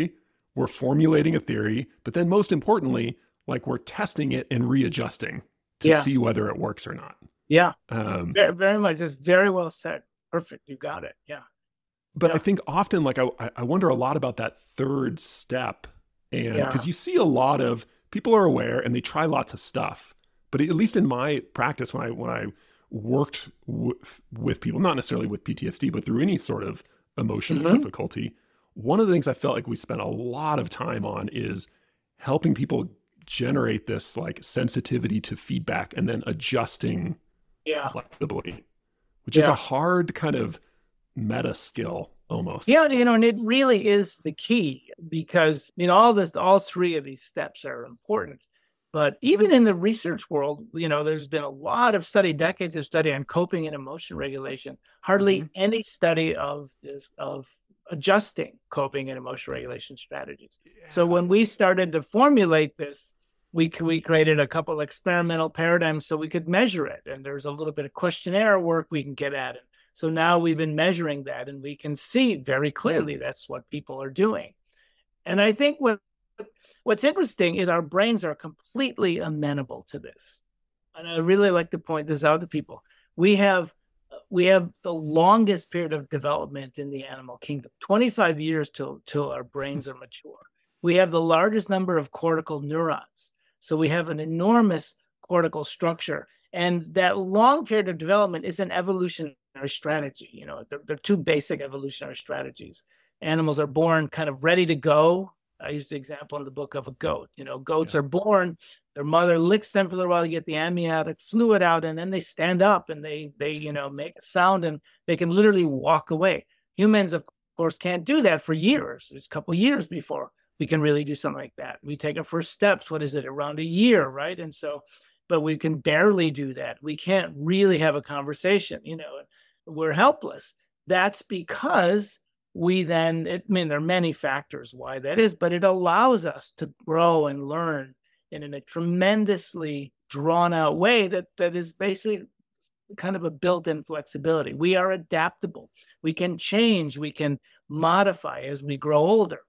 [SPEAKER 1] we're formulating a theory, but then most importantly, like we're testing it and readjusting to
[SPEAKER 2] Yeah.
[SPEAKER 1] see whether it works or not.
[SPEAKER 2] Yeah.
[SPEAKER 1] Um,
[SPEAKER 2] very, very much. It's very well said. Perfect. You got it. Yeah.
[SPEAKER 1] but
[SPEAKER 2] Yeah.
[SPEAKER 1] I think often, like, I, I wonder a lot about that third step. And
[SPEAKER 2] Yeah.
[SPEAKER 1] because you see a lot of people are aware and they try lots of stuff. But at least in my practice, when I when I worked with, with people, not necessarily with P T S D, but through any sort of emotional
[SPEAKER 2] Mhm.
[SPEAKER 1] difficulty, one of the things I felt like we spent a lot of time on is helping people generate this like sensitivity to feedback and then adjusting
[SPEAKER 2] Yeah.
[SPEAKER 1] flexibly, which is
[SPEAKER 2] Yeah.
[SPEAKER 1] a hard kind of meta skill almost.
[SPEAKER 2] Yeah, you know, and it really is the key because, you know, all this, all three of these steps are important. But even in the research world, you know, there's been a lot of study, decades of study on coping and emotion regulation. Hardly
[SPEAKER 1] Mhm.
[SPEAKER 2] any study of this, of adjusting coping and emotion regulation strategies. So when we started to formulate this, we we created a couple experimental paradigms so we could measure it. And there's a little bit of questionnaire work we can get at it. So now we've been measuring that and we can see very clearly that's what people are doing. And I think what what's interesting is our brains are completely amenable to this. And I really like to point this out to people. We have we have the longest period of development in the animal kingdom, twenty-five years till till our brains are mature. We have the largest number of cortical neurons. So we have an enormous cortical structure. And that long period of development is an evolutionary strategy. You know, they're, they're two basic evolutionary strategies. Animals are born kind of ready to go. I used the example in the book of a goat. You know, goats
[SPEAKER 1] Yeah.
[SPEAKER 2] are born, their mother licks them for a little while to get the amniotic fluid out, and then they stand up and they, they, you know, make a sound and they can literally walk away. Humans, of course, can't do that for years. It's a couple of years before we can really do something like that. We take our first steps, what is it, around a year, right? And so, but we can barely do that. We can't really have a conversation, you know, we're helpless. That's because we then, it, I mean, there are many factors why that is, but it allows us to grow and learn in a tremendously drawn out way that, that is basically kind of a built-in flexibility. We are adaptable. We can change. We can modify as we grow older.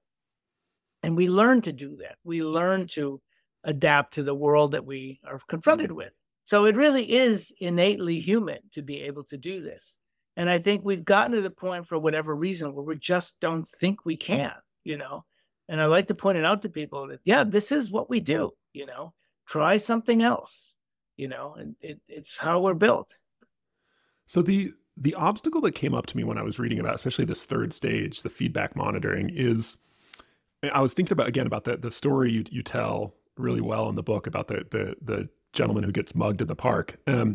[SPEAKER 2] And we learn to do that. We learn to adapt to the world that we are confronted with. So it really is innately human to be able to do this. And I think we've gotten to the point, for whatever reason, where we just don't think we can, you know. And I like to point it out to people that, yeah, this is what we do, you know. Try something else, you know, and it, it's how we're built.
[SPEAKER 1] So the the obstacle that came up to me when I was reading about, especially this third stage, the feedback monitoring, is I was thinking about again about the the story you you tell really well in the book about the the the gentleman who gets mugged in the park. Um,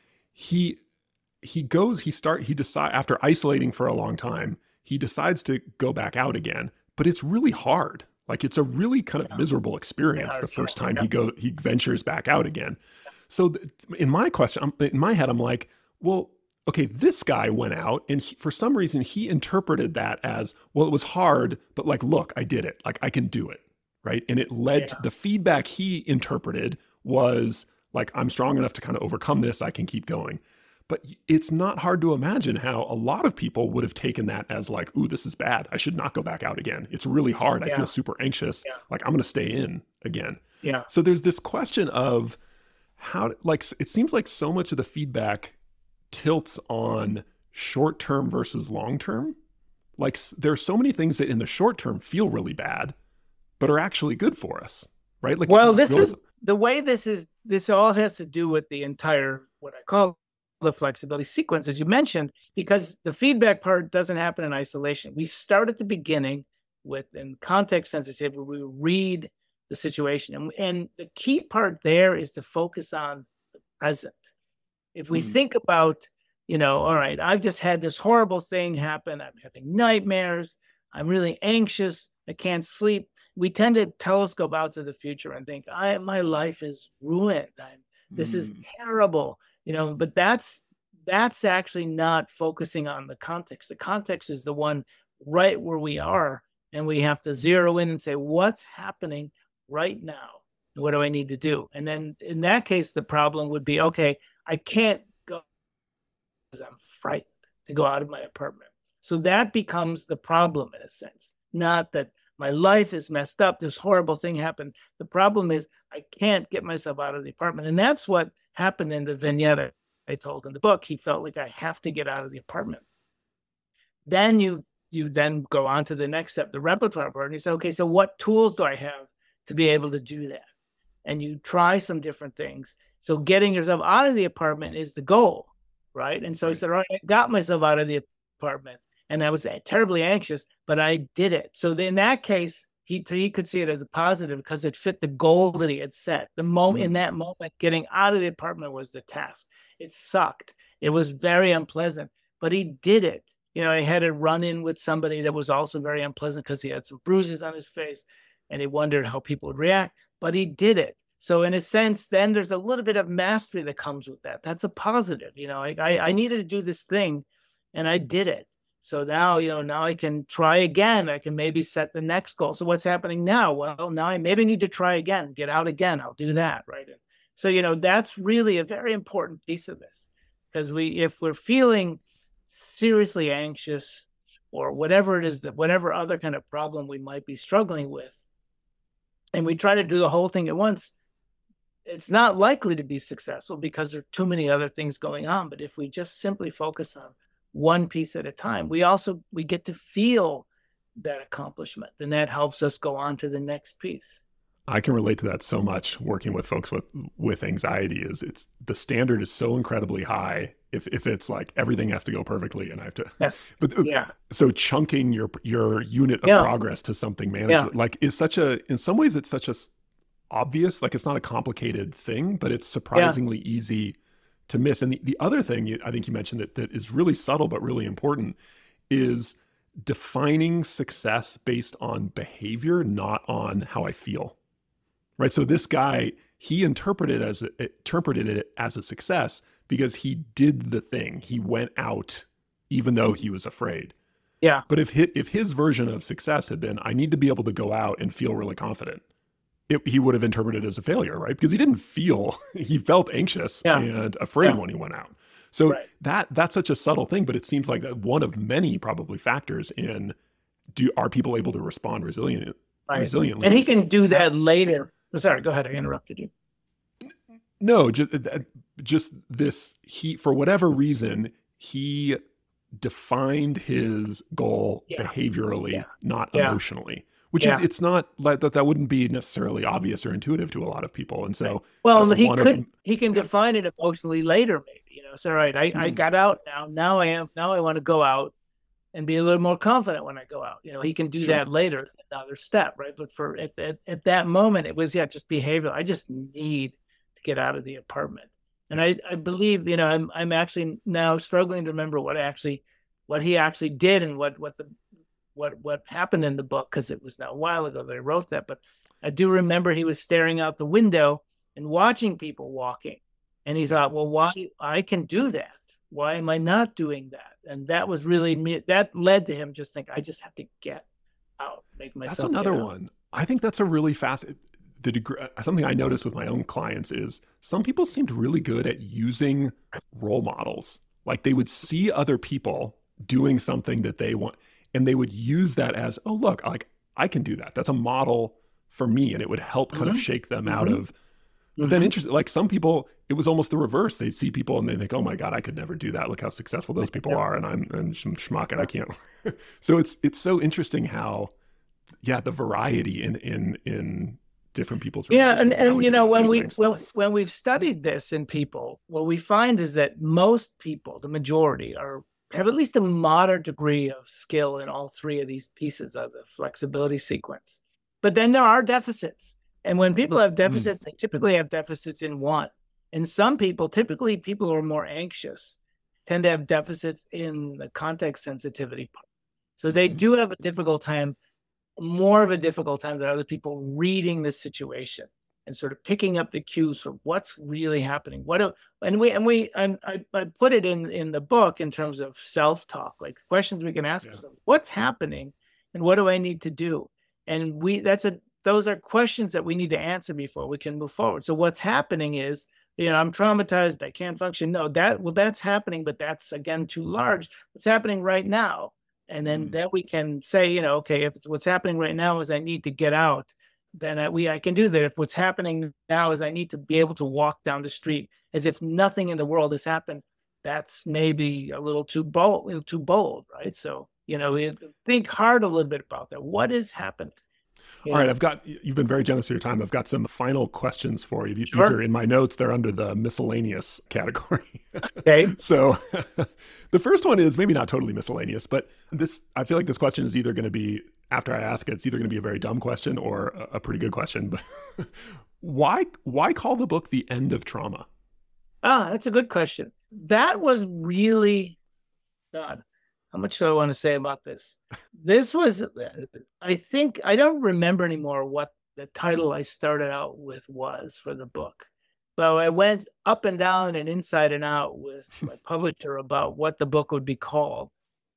[SPEAKER 1] he he goes he start he decide after isolating for a long time, he decides to go back out again, but it's really hard. Like it's a really kind of
[SPEAKER 2] Yeah.
[SPEAKER 1] miserable experience
[SPEAKER 2] Yeah,
[SPEAKER 1] the first time
[SPEAKER 2] yeah.
[SPEAKER 1] he go he ventures back out again. So th- in my question, I'm, in my head, I'm like, well, okay, this guy went out and he, for some reason he interpreted that as, well, it was hard, but like, look, I did it. Like I can do it. Right. And it led to
[SPEAKER 2] Yeah.
[SPEAKER 1] the feedback he interpreted was like, I'm strong enough to kind of overcome this. I can keep going. But it's not hard to imagine how a lot of people would have taken that as like, ooh, this is bad. I should not go back out again. It's really hard. I
[SPEAKER 2] Yeah.
[SPEAKER 1] feel super anxious.
[SPEAKER 2] Yeah.
[SPEAKER 1] Like I'm going to stay in again.
[SPEAKER 2] Yeah.
[SPEAKER 1] So there's this question of how, like, it seems like so much of the feedback tilts on short term versus long term. Like there's so many things that in the short term feel really bad, but are actually good for us, right? Like,
[SPEAKER 2] Well, this
[SPEAKER 1] really-
[SPEAKER 2] is the way this is, this all has to do with the entire, what I call the flexibility sequence, as you mentioned, because the feedback part doesn't happen in isolation. We start at the beginning with in context sensitivity, we read the situation. And, and the key part there is to focus on the present. If we
[SPEAKER 1] Mhm.
[SPEAKER 2] think about, you know, all right, I've just had this horrible thing happen. I'm having nightmares. I'm really anxious. I can't sleep. We tend to telescope out to the future and think, I, my life is ruined. I'm, this is
[SPEAKER 1] Mm.
[SPEAKER 2] terrible, you know, but that's, that's actually not focusing on the context. The context is the one right where we are. And we have to zero in and say, what's happening right now? What do I need to do? And then in that case, the problem would be, okay, I can't go because I'm frightened to go out of my apartment. So that becomes the problem in a sense, not that My life is messed up. This horrible thing happened. The problem is I can't get myself out of the apartment. And that's what happened in the vignette I told in the book. He felt like I have to get out of the apartment. Then you you then go on to the next step, the repertoire part, and you say, okay, so what tools do I have to be able to do that? And you try some different things. So getting yourself out of the apartment is the goal, right? And so he said, all right, I got myself out of the apartment, and I was terribly anxious, but I did it. So in that case, he he could see it as a positive because it fit the goal that he had set. The moment mm-hmm. in that moment, getting out of the apartment was the task. It sucked. It was very unpleasant, but he did it. You know, he had a run-in with somebody that was also very unpleasant because he had some bruises on his face, and he wondered how people would react, but he did it. So in a sense, then there's a little bit of mastery that comes with that. That's a positive. You know, I, I, I needed to do this thing, and I did it. So now, you know, now I can try again. I can maybe set the next goal. So what's happening now? Well, now I maybe need to try again, get out again. I'll do that, right? And so, you know, that's really a very important piece of this, because we, if we're feeling seriously anxious or whatever it is, that whatever other kind of problem we might be struggling with, and we try to do the whole thing at once, it's not likely to be successful because there are too many other things going on. But if we just simply focus on one piece at a time, we also, we get to feel that accomplishment, and that helps us go on to the next piece.
[SPEAKER 1] I can relate to that so much working with folks with, with anxiety. Is it's the standard is so incredibly high. If if it's like everything has to go perfectly and I have to,
[SPEAKER 2] yes,
[SPEAKER 1] but
[SPEAKER 2] yeah.
[SPEAKER 1] So chunking your your unit of
[SPEAKER 2] yeah.
[SPEAKER 1] progress to something manageable,
[SPEAKER 2] yeah.
[SPEAKER 1] like is such a, in some ways it's such a obvious, like it's not a complicated thing, but it's surprisingly yeah. easy to miss. And the, the other thing you, I think you mentioned that that is really subtle but really important is defining success based on behavior, not on how I feel. Right. So this guy, he interpreted as a, interpreted it as a success because he did the thing. He went out even though he was afraid.
[SPEAKER 2] Yeah.
[SPEAKER 1] But if his, if his version of success had been, I need to be able to go out and feel really confident, it, he would have interpreted it as a failure, right? Because he didn't feel, he felt anxious yeah. and afraid yeah. when he went out. So right. that that's such a subtle thing, but it seems like that one of many probably factors in, do are people able to respond resilient,
[SPEAKER 2] right.
[SPEAKER 1] resiliently?
[SPEAKER 2] And he can do that later. Oh, sorry, go ahead. I interrupted you.
[SPEAKER 1] No, just, just this, he, for whatever reason, he defined his goal yeah. behaviorally, yeah. not yeah. emotionally, which yeah. is, it's not like that, that wouldn't be necessarily obvious or intuitive to a lot of people. And so,
[SPEAKER 2] well, he could, of, he can yeah. define it emotionally later, maybe, you know, so, right. I, mm. I got out now, now I am, now I want to go out and be a little more confident when I go out. You know, he can do sure. that later. It's another step, right? But for at, at, at that moment, it was, yeah, just behavioral. I just need to get out of the apartment. And I, I believe, you know, I'm I'm actually now struggling to remember what actually, what he actually did and what what the what what happened in the book, because it was now a while ago that I wrote that. But I do remember he was staring out the window and watching people walking, and he thought, well, why I can do that? Why am I not doing that? And that was really me. That led to him just think, I just have to get out, make myself.
[SPEAKER 1] That's another one. I think that's a really fast. The degree, something I noticed with my own clients is some people seemed really good at using role models. Like they would see other people doing something that they want, and they would use that as, oh, look, like I can do that. That's a model for me. And it would help kind mm-hmm. of shake them mm-hmm. out of. But mm-hmm. then interesting, like some people, it was almost the reverse. They'd see people and they think, oh my God, I could never do that. Look how successful those people are. And I'm, I'm schmuck and I can't. So it's, it's so interesting how, yeah, the variety in, in, in different people's.
[SPEAKER 2] Yeah. And, and you know, when we, when, when we've studied this in people, what we find is that most people, the majority are, have at least a moderate degree of skill in all three of these pieces of the flexibility sequence. But then there are deficits. And when people have deficits, mm. they typically have deficits in one. And some people, typically people who are more anxious, tend to have deficits in the context sensitivity part. So they do have a difficult time, more of a difficult time than other people reading the situation and sort of picking up the cues for what's really happening. What do, and we and we and I, I put it in in the book in terms of self-talk, like questions we can ask yeah. ourselves: what's happening, and what do I need to do? And we that's a those are questions that we need to answer before we can move forward. So what's happening is, you know, I'm traumatized, I can't function. No, that, well, that's happening, but that's again too large. What's happening right now? And then
[SPEAKER 1] Mm.
[SPEAKER 2] then we can say, you know, okay, if what's happening right now is I need to get out, then I, we I can do that. If what's happening now is I need to be able to walk down the street as if nothing in the world has happened, that's maybe a little too bold, a little too bold, right? So, you know, it, think hard a little bit about that. What has happened? You
[SPEAKER 1] All right,
[SPEAKER 2] know?
[SPEAKER 1] I've got, you've been very generous with your time. I've got some final questions for you. These
[SPEAKER 2] Sure.
[SPEAKER 1] are in my notes. They're under the miscellaneous category.
[SPEAKER 2] Okay.
[SPEAKER 1] So the first one is maybe not totally miscellaneous, but this, I feel like this question is either going to be, after I ask it, it's either going to be a very dumb question or a, a pretty good question. But why, why call the book The End of Trauma?
[SPEAKER 2] Ah, that's a good question. That was really, God, how much do I want to say about this? This was, I think, I don't remember anymore what the title I started out with was for the book. So I went up and down and inside and out with my publisher about what the book would be called.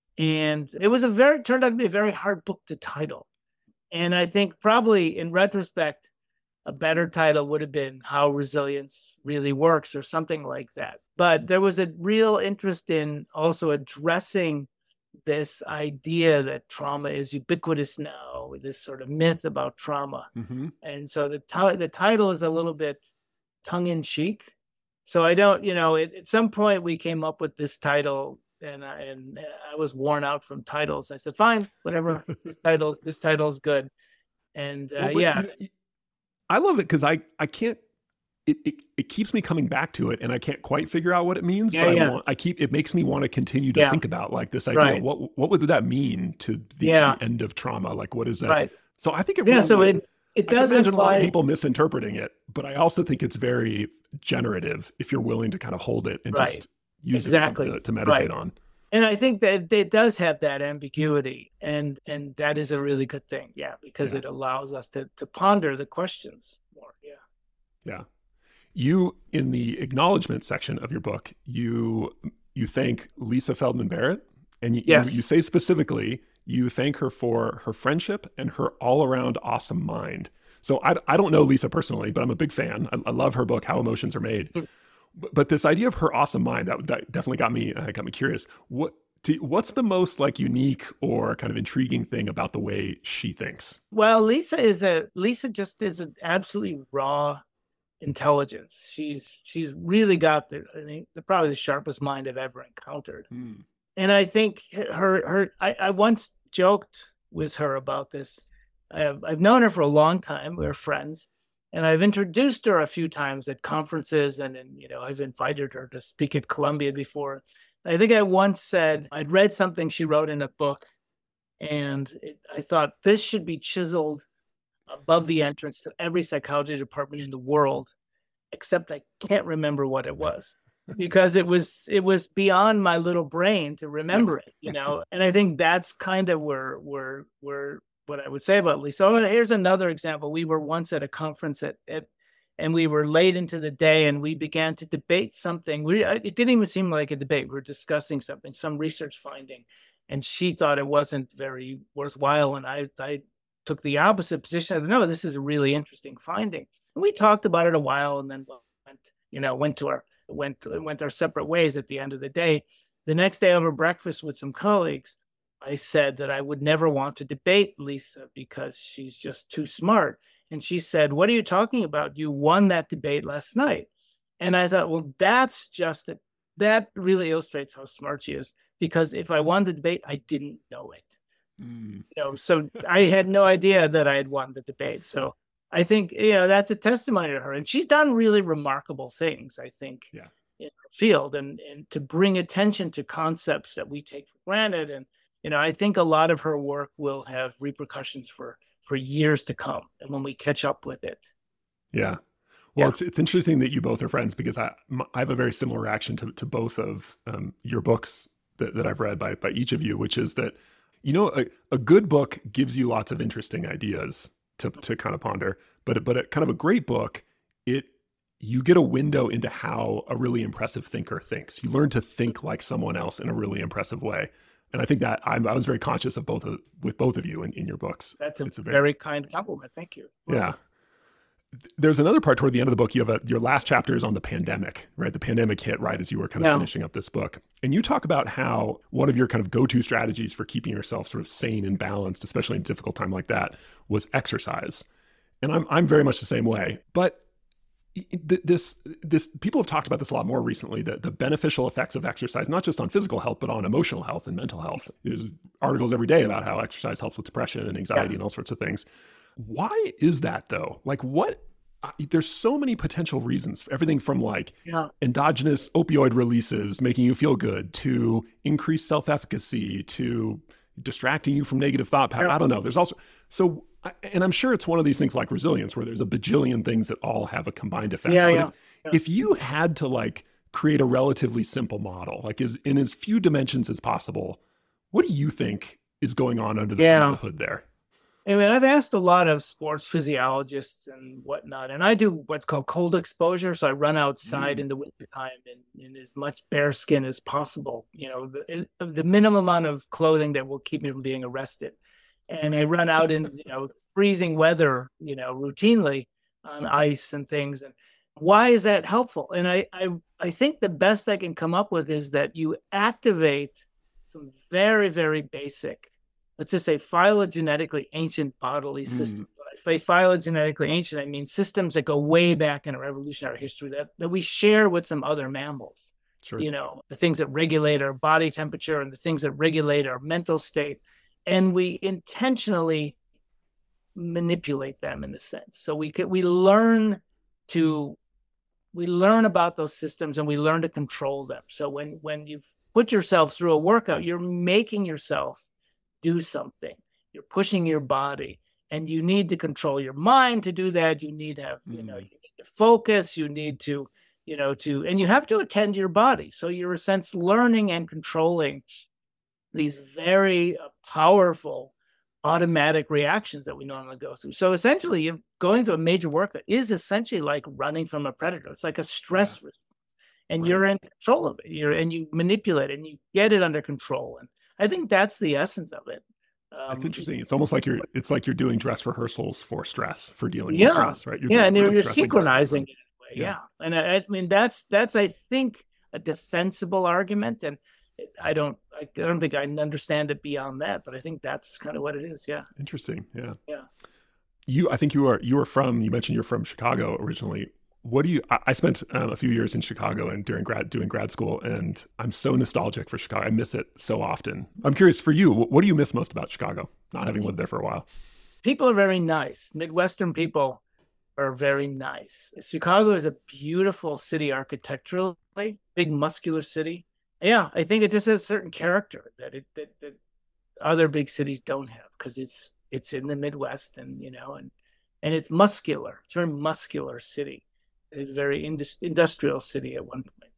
[SPEAKER 2] And it was a very, turned out to be a very hard book to title. And I think probably in retrospect, a better title would have been How Resilience Really Works or something like that. But there was a real interest in also addressing this idea that trauma is ubiquitous now, this sort of myth about trauma.
[SPEAKER 1] Mm-hmm.
[SPEAKER 2] And so the, t- the title is a little bit tongue-in-cheek. So I don't, you know, it, at some point we came up with this title and I, and I was worn out from titles. I said, fine, whatever, this title, this title is good. And uh,
[SPEAKER 1] well,
[SPEAKER 2] yeah.
[SPEAKER 1] You, I love it because I, I can't, it, it, it keeps me coming back to it and I can't quite figure out what it means,
[SPEAKER 2] yeah,
[SPEAKER 1] but
[SPEAKER 2] yeah.
[SPEAKER 1] I, want, I keep, it makes me want to continue to
[SPEAKER 2] yeah.
[SPEAKER 1] think about like this idea.
[SPEAKER 2] Right.
[SPEAKER 1] What, what would that mean to the,
[SPEAKER 2] yeah.
[SPEAKER 1] the end of trauma? Like, what is that?
[SPEAKER 2] Right.
[SPEAKER 1] So I think it
[SPEAKER 2] yeah,
[SPEAKER 1] really,
[SPEAKER 2] so it, it does
[SPEAKER 1] I can imagine
[SPEAKER 2] imply...
[SPEAKER 1] a lot of people misinterpreting it, but I also think it's very generative if you're willing to kind of hold it and
[SPEAKER 2] right.
[SPEAKER 1] just use
[SPEAKER 2] exactly.
[SPEAKER 1] it to, to meditate
[SPEAKER 2] right.
[SPEAKER 1] on.
[SPEAKER 2] And I think that it does have that ambiguity, and and that is a really good thing, yeah, because yeah. it allows us to to ponder the questions more, yeah.
[SPEAKER 1] Yeah. You, in the acknowledgement section of your book, you you thank Lisa Feldman Barrett, and you,
[SPEAKER 2] yes.
[SPEAKER 1] you, you say specifically, you thank her for her friendship and her all-around awesome mind. So I, I don't know Lisa personally, but I'm a big fan. I, I love her book, How Emotions Are Made. Mm. But this idea of her awesome mind, that, that definitely got me uh, got me curious. What to, what's the most like unique or kind of intriguing thing about the way she thinks?
[SPEAKER 2] Well, Lisa is a Lisa just is an absolutely raw intelligence. She's she's really got the I think the, probably the sharpest mind I've ever encountered. Hmm. And I think her her I, I once joked with her about this. I've I've known her for a long time. We're friends. And I've introduced her a few times at conferences and, and, you know, I've invited her to speak at Columbia before. I think I once said, I'd read something she wrote in a book and it, I thought this should be chiseled above the entrance to every psychology department in the world, except I can't remember what it was because it was, it was beyond my little brain to remember it, you know? And I think that's kind of where, where, where, what I would say about Lisa. Oh, here's another example. We were once at a conference at, at and we were late into the day and we began to debate something. We, it didn't even seem like a debate. We were discussing something, some research finding, and she thought it wasn't very worthwhile. And I, I took the opposite position. I said, no, this is a really interesting finding. And we talked about it a while and then went, you know, went to our, went, went our separate ways at the end of the day. The next day over breakfast with some colleagues, I said that I would never want to debate Lisa because she's just too smart. And she said, what are you talking about? You won that debate last night. And I thought, well, that's just it. That really illustrates how smart she is. Because if I won the debate, I didn't know it. Mm. You know, so I had no idea that I had won the debate. So I think, you know, that's a testimony to her. And she's done really remarkable things, I think,
[SPEAKER 1] yeah.
[SPEAKER 2] in her field. And, and to bring attention to concepts that we take for granted. And you know, I think a lot of her work will have repercussions for, for years to come. And when we catch up with it.
[SPEAKER 1] Yeah. Well, yeah. it's it's interesting that you both are friends because I I have a very similar reaction to, to both of um, your books that, that I've read by, by each of you, which is that, you know, a, a good book gives you lots of interesting ideas to, to kind of ponder, but, but a kind of a great book, it, you get a window into how a really impressive thinker thinks. You learn to think like someone else in a really impressive way. And I think that I'm, I was very conscious of both of, with both of you in, in your books.
[SPEAKER 2] That's a,
[SPEAKER 1] it's a
[SPEAKER 2] very, very kind compliment. Thank you.
[SPEAKER 1] Yeah. There's another part toward the end of the book. You have a, your last chapter is on the pandemic, right? The pandemic hit right as you were kind of
[SPEAKER 2] Yeah.
[SPEAKER 1] finishing up this book. And you talk about how one of your kind of go-to strategies for keeping yourself sort of sane and balanced, especially in a difficult time like that, was exercise. And I'm, I'm very much the same way. But this, this, people have talked about this a lot more recently, the, the beneficial effects of exercise, not just on physical health, but on emotional health and mental health. There's articles every day about how exercise helps with depression and anxiety yeah. and all sorts of things. Why is that though? Like what, uh, there's so many potential reasons for everything from like yeah. endogenous opioid releases, making you feel good, to increased self-efficacy, to distracting you from negative thought patterns. Yeah. I don't know. There's also, so, and I'm sure it's one of these things like resilience where there's a bajillion things that all have a combined effect.
[SPEAKER 2] Yeah,
[SPEAKER 1] but
[SPEAKER 2] yeah.
[SPEAKER 1] If,
[SPEAKER 2] yeah.
[SPEAKER 1] if you had to like create a relatively simple model, like is in as few dimensions as possible, what do you think is going on under the,
[SPEAKER 2] yeah.
[SPEAKER 1] under the hood there?
[SPEAKER 2] I mean, I've asked a lot of sports physiologists and whatnot, and I do what's called cold exposure. So I run outside mm. in the wintertime in, in as much bare skin as possible, you know, the, the minimum amount of clothing that will keep me from being arrested. And I run out in, you know, freezing weather, you know, routinely on ice and things. And why is that helpful? And I, I, I think the best I can come up with is that you activate some very, very basic, let's just say phylogenetically ancient bodily systems. Mm. By phylogenetically ancient, I mean systems that go way back in our evolutionary history that, that we share with some other mammals. Sure. You know, the things that regulate our body temperature and the things that regulate our mental state. And we intentionally manipulate them in a sense. So we could, we learn to, we learn about those systems and we learn to control them. So when, when you put yourself through a workout, you're making yourself do something. You're pushing your body, and you need to control your mind to do that. You need to have, mm. you know, you need to focus. You need to, you know, to, and you have to attend to your body. So you're in a sense learning and controlling these very uh, powerful automatic reactions that we normally go through. So essentially, you're going through a major workout is essentially like running from a predator. It's like a stress yeah. response, and right. you're in control of it. You're and you manipulate it and you get it under control. And I think that's the essence of it. Um,
[SPEAKER 1] it's interesting. It's almost like you're, it's like you're doing dress rehearsals for stress, for dealing
[SPEAKER 2] yeah,
[SPEAKER 1] with stress, right? You're
[SPEAKER 2] yeah. And
[SPEAKER 1] really
[SPEAKER 2] you're synchronizing it. Yeah. yeah. And I, I mean, that's, that's, I think, a defensible argument. And I don't, I don't think I understand it beyond that, but I think that's kind of what it is. Yeah.
[SPEAKER 1] Interesting. Yeah.
[SPEAKER 2] Yeah.
[SPEAKER 1] You, I think you are, you are from, you mentioned you're from Chicago originally. What do you, I, I spent um, a few years in Chicago and during grad, doing grad school, and I'm so nostalgic for Chicago. I miss it so often. I'm curious for you, what do you miss most about Chicago, not having lived there for a while?
[SPEAKER 2] People are very nice. Midwestern people are very nice. Chicago is a beautiful city architecturally, big muscular city. Yeah, I think it just has a certain character that it that, that other big cities don't have, because it's it's in the Midwest, and you know, and and it's muscular. It's a very muscular city. It's a very indus- industrial city at one point.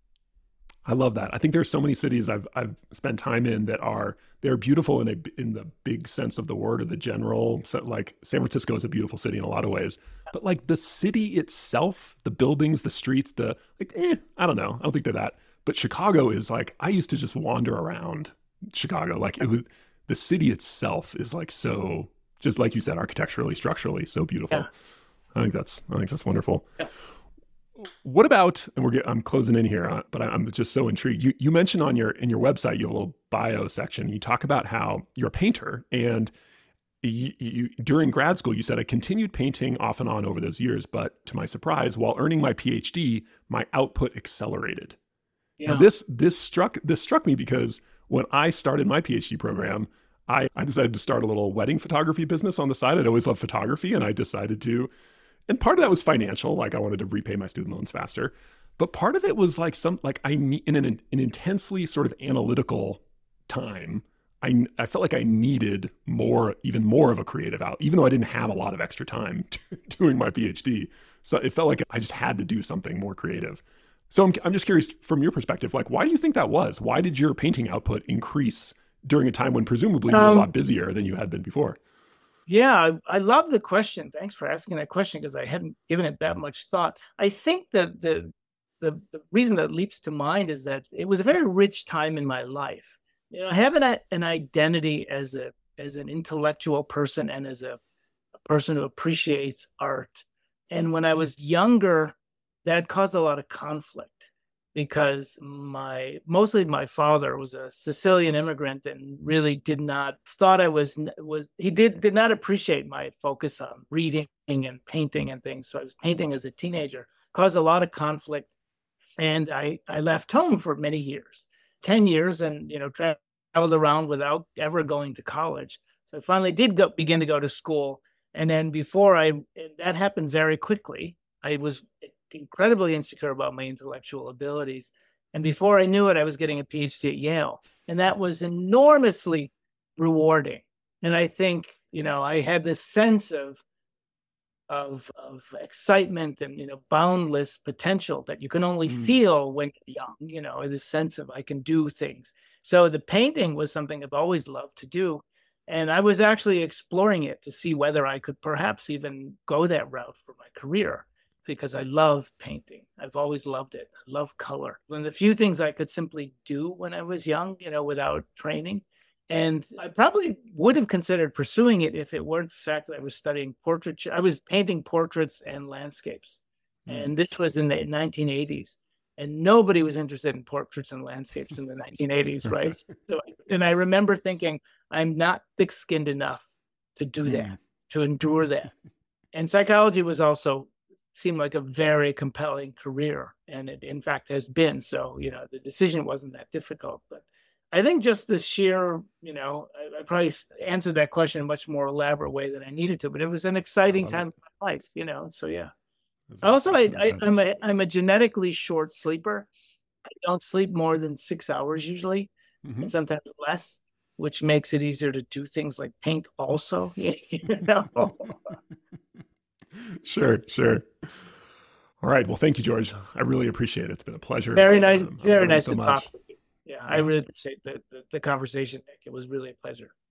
[SPEAKER 1] I love that. I think there's so many cities I've I've spent time in that are they're beautiful in a in the big sense of the word, or the general. So like San Francisco is a beautiful city in a lot of ways, but like the city itself, the buildings, the streets, the like, eh, I don't know. I don't think they're that. But Chicago is like, I used to just wander around Chicago. Like it was, the city itself is like so, just like you said, architecturally, structurally, so beautiful.
[SPEAKER 2] Yeah.
[SPEAKER 1] I think that's I think that's wonderful.
[SPEAKER 2] Yeah.
[SPEAKER 1] What about, and we're I'm closing in here, uh, but I'm just so intrigued. You you mentioned on your in your website, you have a little bio section. You talk about how you're a painter, and you, you during grad school, you said I continued painting off and on over those years, but to my surprise, while earning my PhD, my output accelerated. Yeah. Now this this struck this struck me because when I started my PhD program, I I decided to start a little wedding photography business on the side. I'd always loved photography, and I decided to. And part of that was financial, like I wanted to repay my student loans faster. But part of it was like some, like I need in an, an intensely sort of analytical time, I, I felt like I needed more, even more of a creative out, even though I didn't have a lot of extra time doing my PhD. So it felt like I just had to do something more creative. So I'm, I'm just curious from your perspective, like, why do you think that was? Why did your painting output increase during a time when presumably you were
[SPEAKER 2] um,
[SPEAKER 1] a lot busier than you had been before?
[SPEAKER 2] Yeah, I, I love the question. Thanks for asking that question, because I hadn't given it that much thought. I think that the, the the reason that leaps to mind is that it was a very rich time in my life. You know, having a, an identity as a as an intellectual person and as a, a person who appreciates art And when I was younger, that caused a lot of conflict because my mostly my father was a Sicilian immigrant and really did not thought I was was he did did not appreciate my focus on reading and painting and things. So I was painting as a teenager, caused a lot of conflict, and I I left home for many years, ten years, and you know traveled around without ever going to college. So I finally did go begin to go to school, and then before I that happened very quickly. I was incredibly insecure about my intellectual abilities. And before I knew it, I was getting a PhD at Yale. And that was enormously rewarding. And I think, you know, I had this sense of, of, of excitement and, you know, boundless potential that you can only mm. feel when you're young, you know, this sense of I can do things. So the painting was something I've always loved to do. And I was actually exploring it to see whether I could perhaps even go that route for my career, because I love painting. I've always loved it. I love color. One of the few things I could simply do when I was young, you know, without training. And I probably would have considered pursuing it if it weren't the fact that I was studying portraiture. I was painting portraits and landscapes. Mm. And this was in the nineteen eighties. And nobody was interested in portraits and landscapes in the nineteen eighties, right? So, and I remember thinking, I'm not thick-skinned enough to do that, mm. to endure that. And psychology was also seemed like a very compelling career, and it in fact has been. So, you know, the decision wasn't that difficult, but I think just the sheer, you know, I, I probably answered that question in a much more elaborate way than I needed to, but it was an exciting time in my life, you know, so yeah. Also, I, I, I'm a I'm a genetically short sleeper. I don't sleep more than six hours usually, mm-hmm. and sometimes less, which makes it easier to do things like paint also, you know.
[SPEAKER 1] Sure, sure. All right. Well, thank you, George. I really appreciate it. It's been a pleasure.
[SPEAKER 2] Very nice.
[SPEAKER 1] Um,
[SPEAKER 2] very nice
[SPEAKER 1] so
[SPEAKER 2] to
[SPEAKER 1] much.
[SPEAKER 2] talk with you. Yeah, I really appreciate the, the, the conversation, Nick. It was really a pleasure.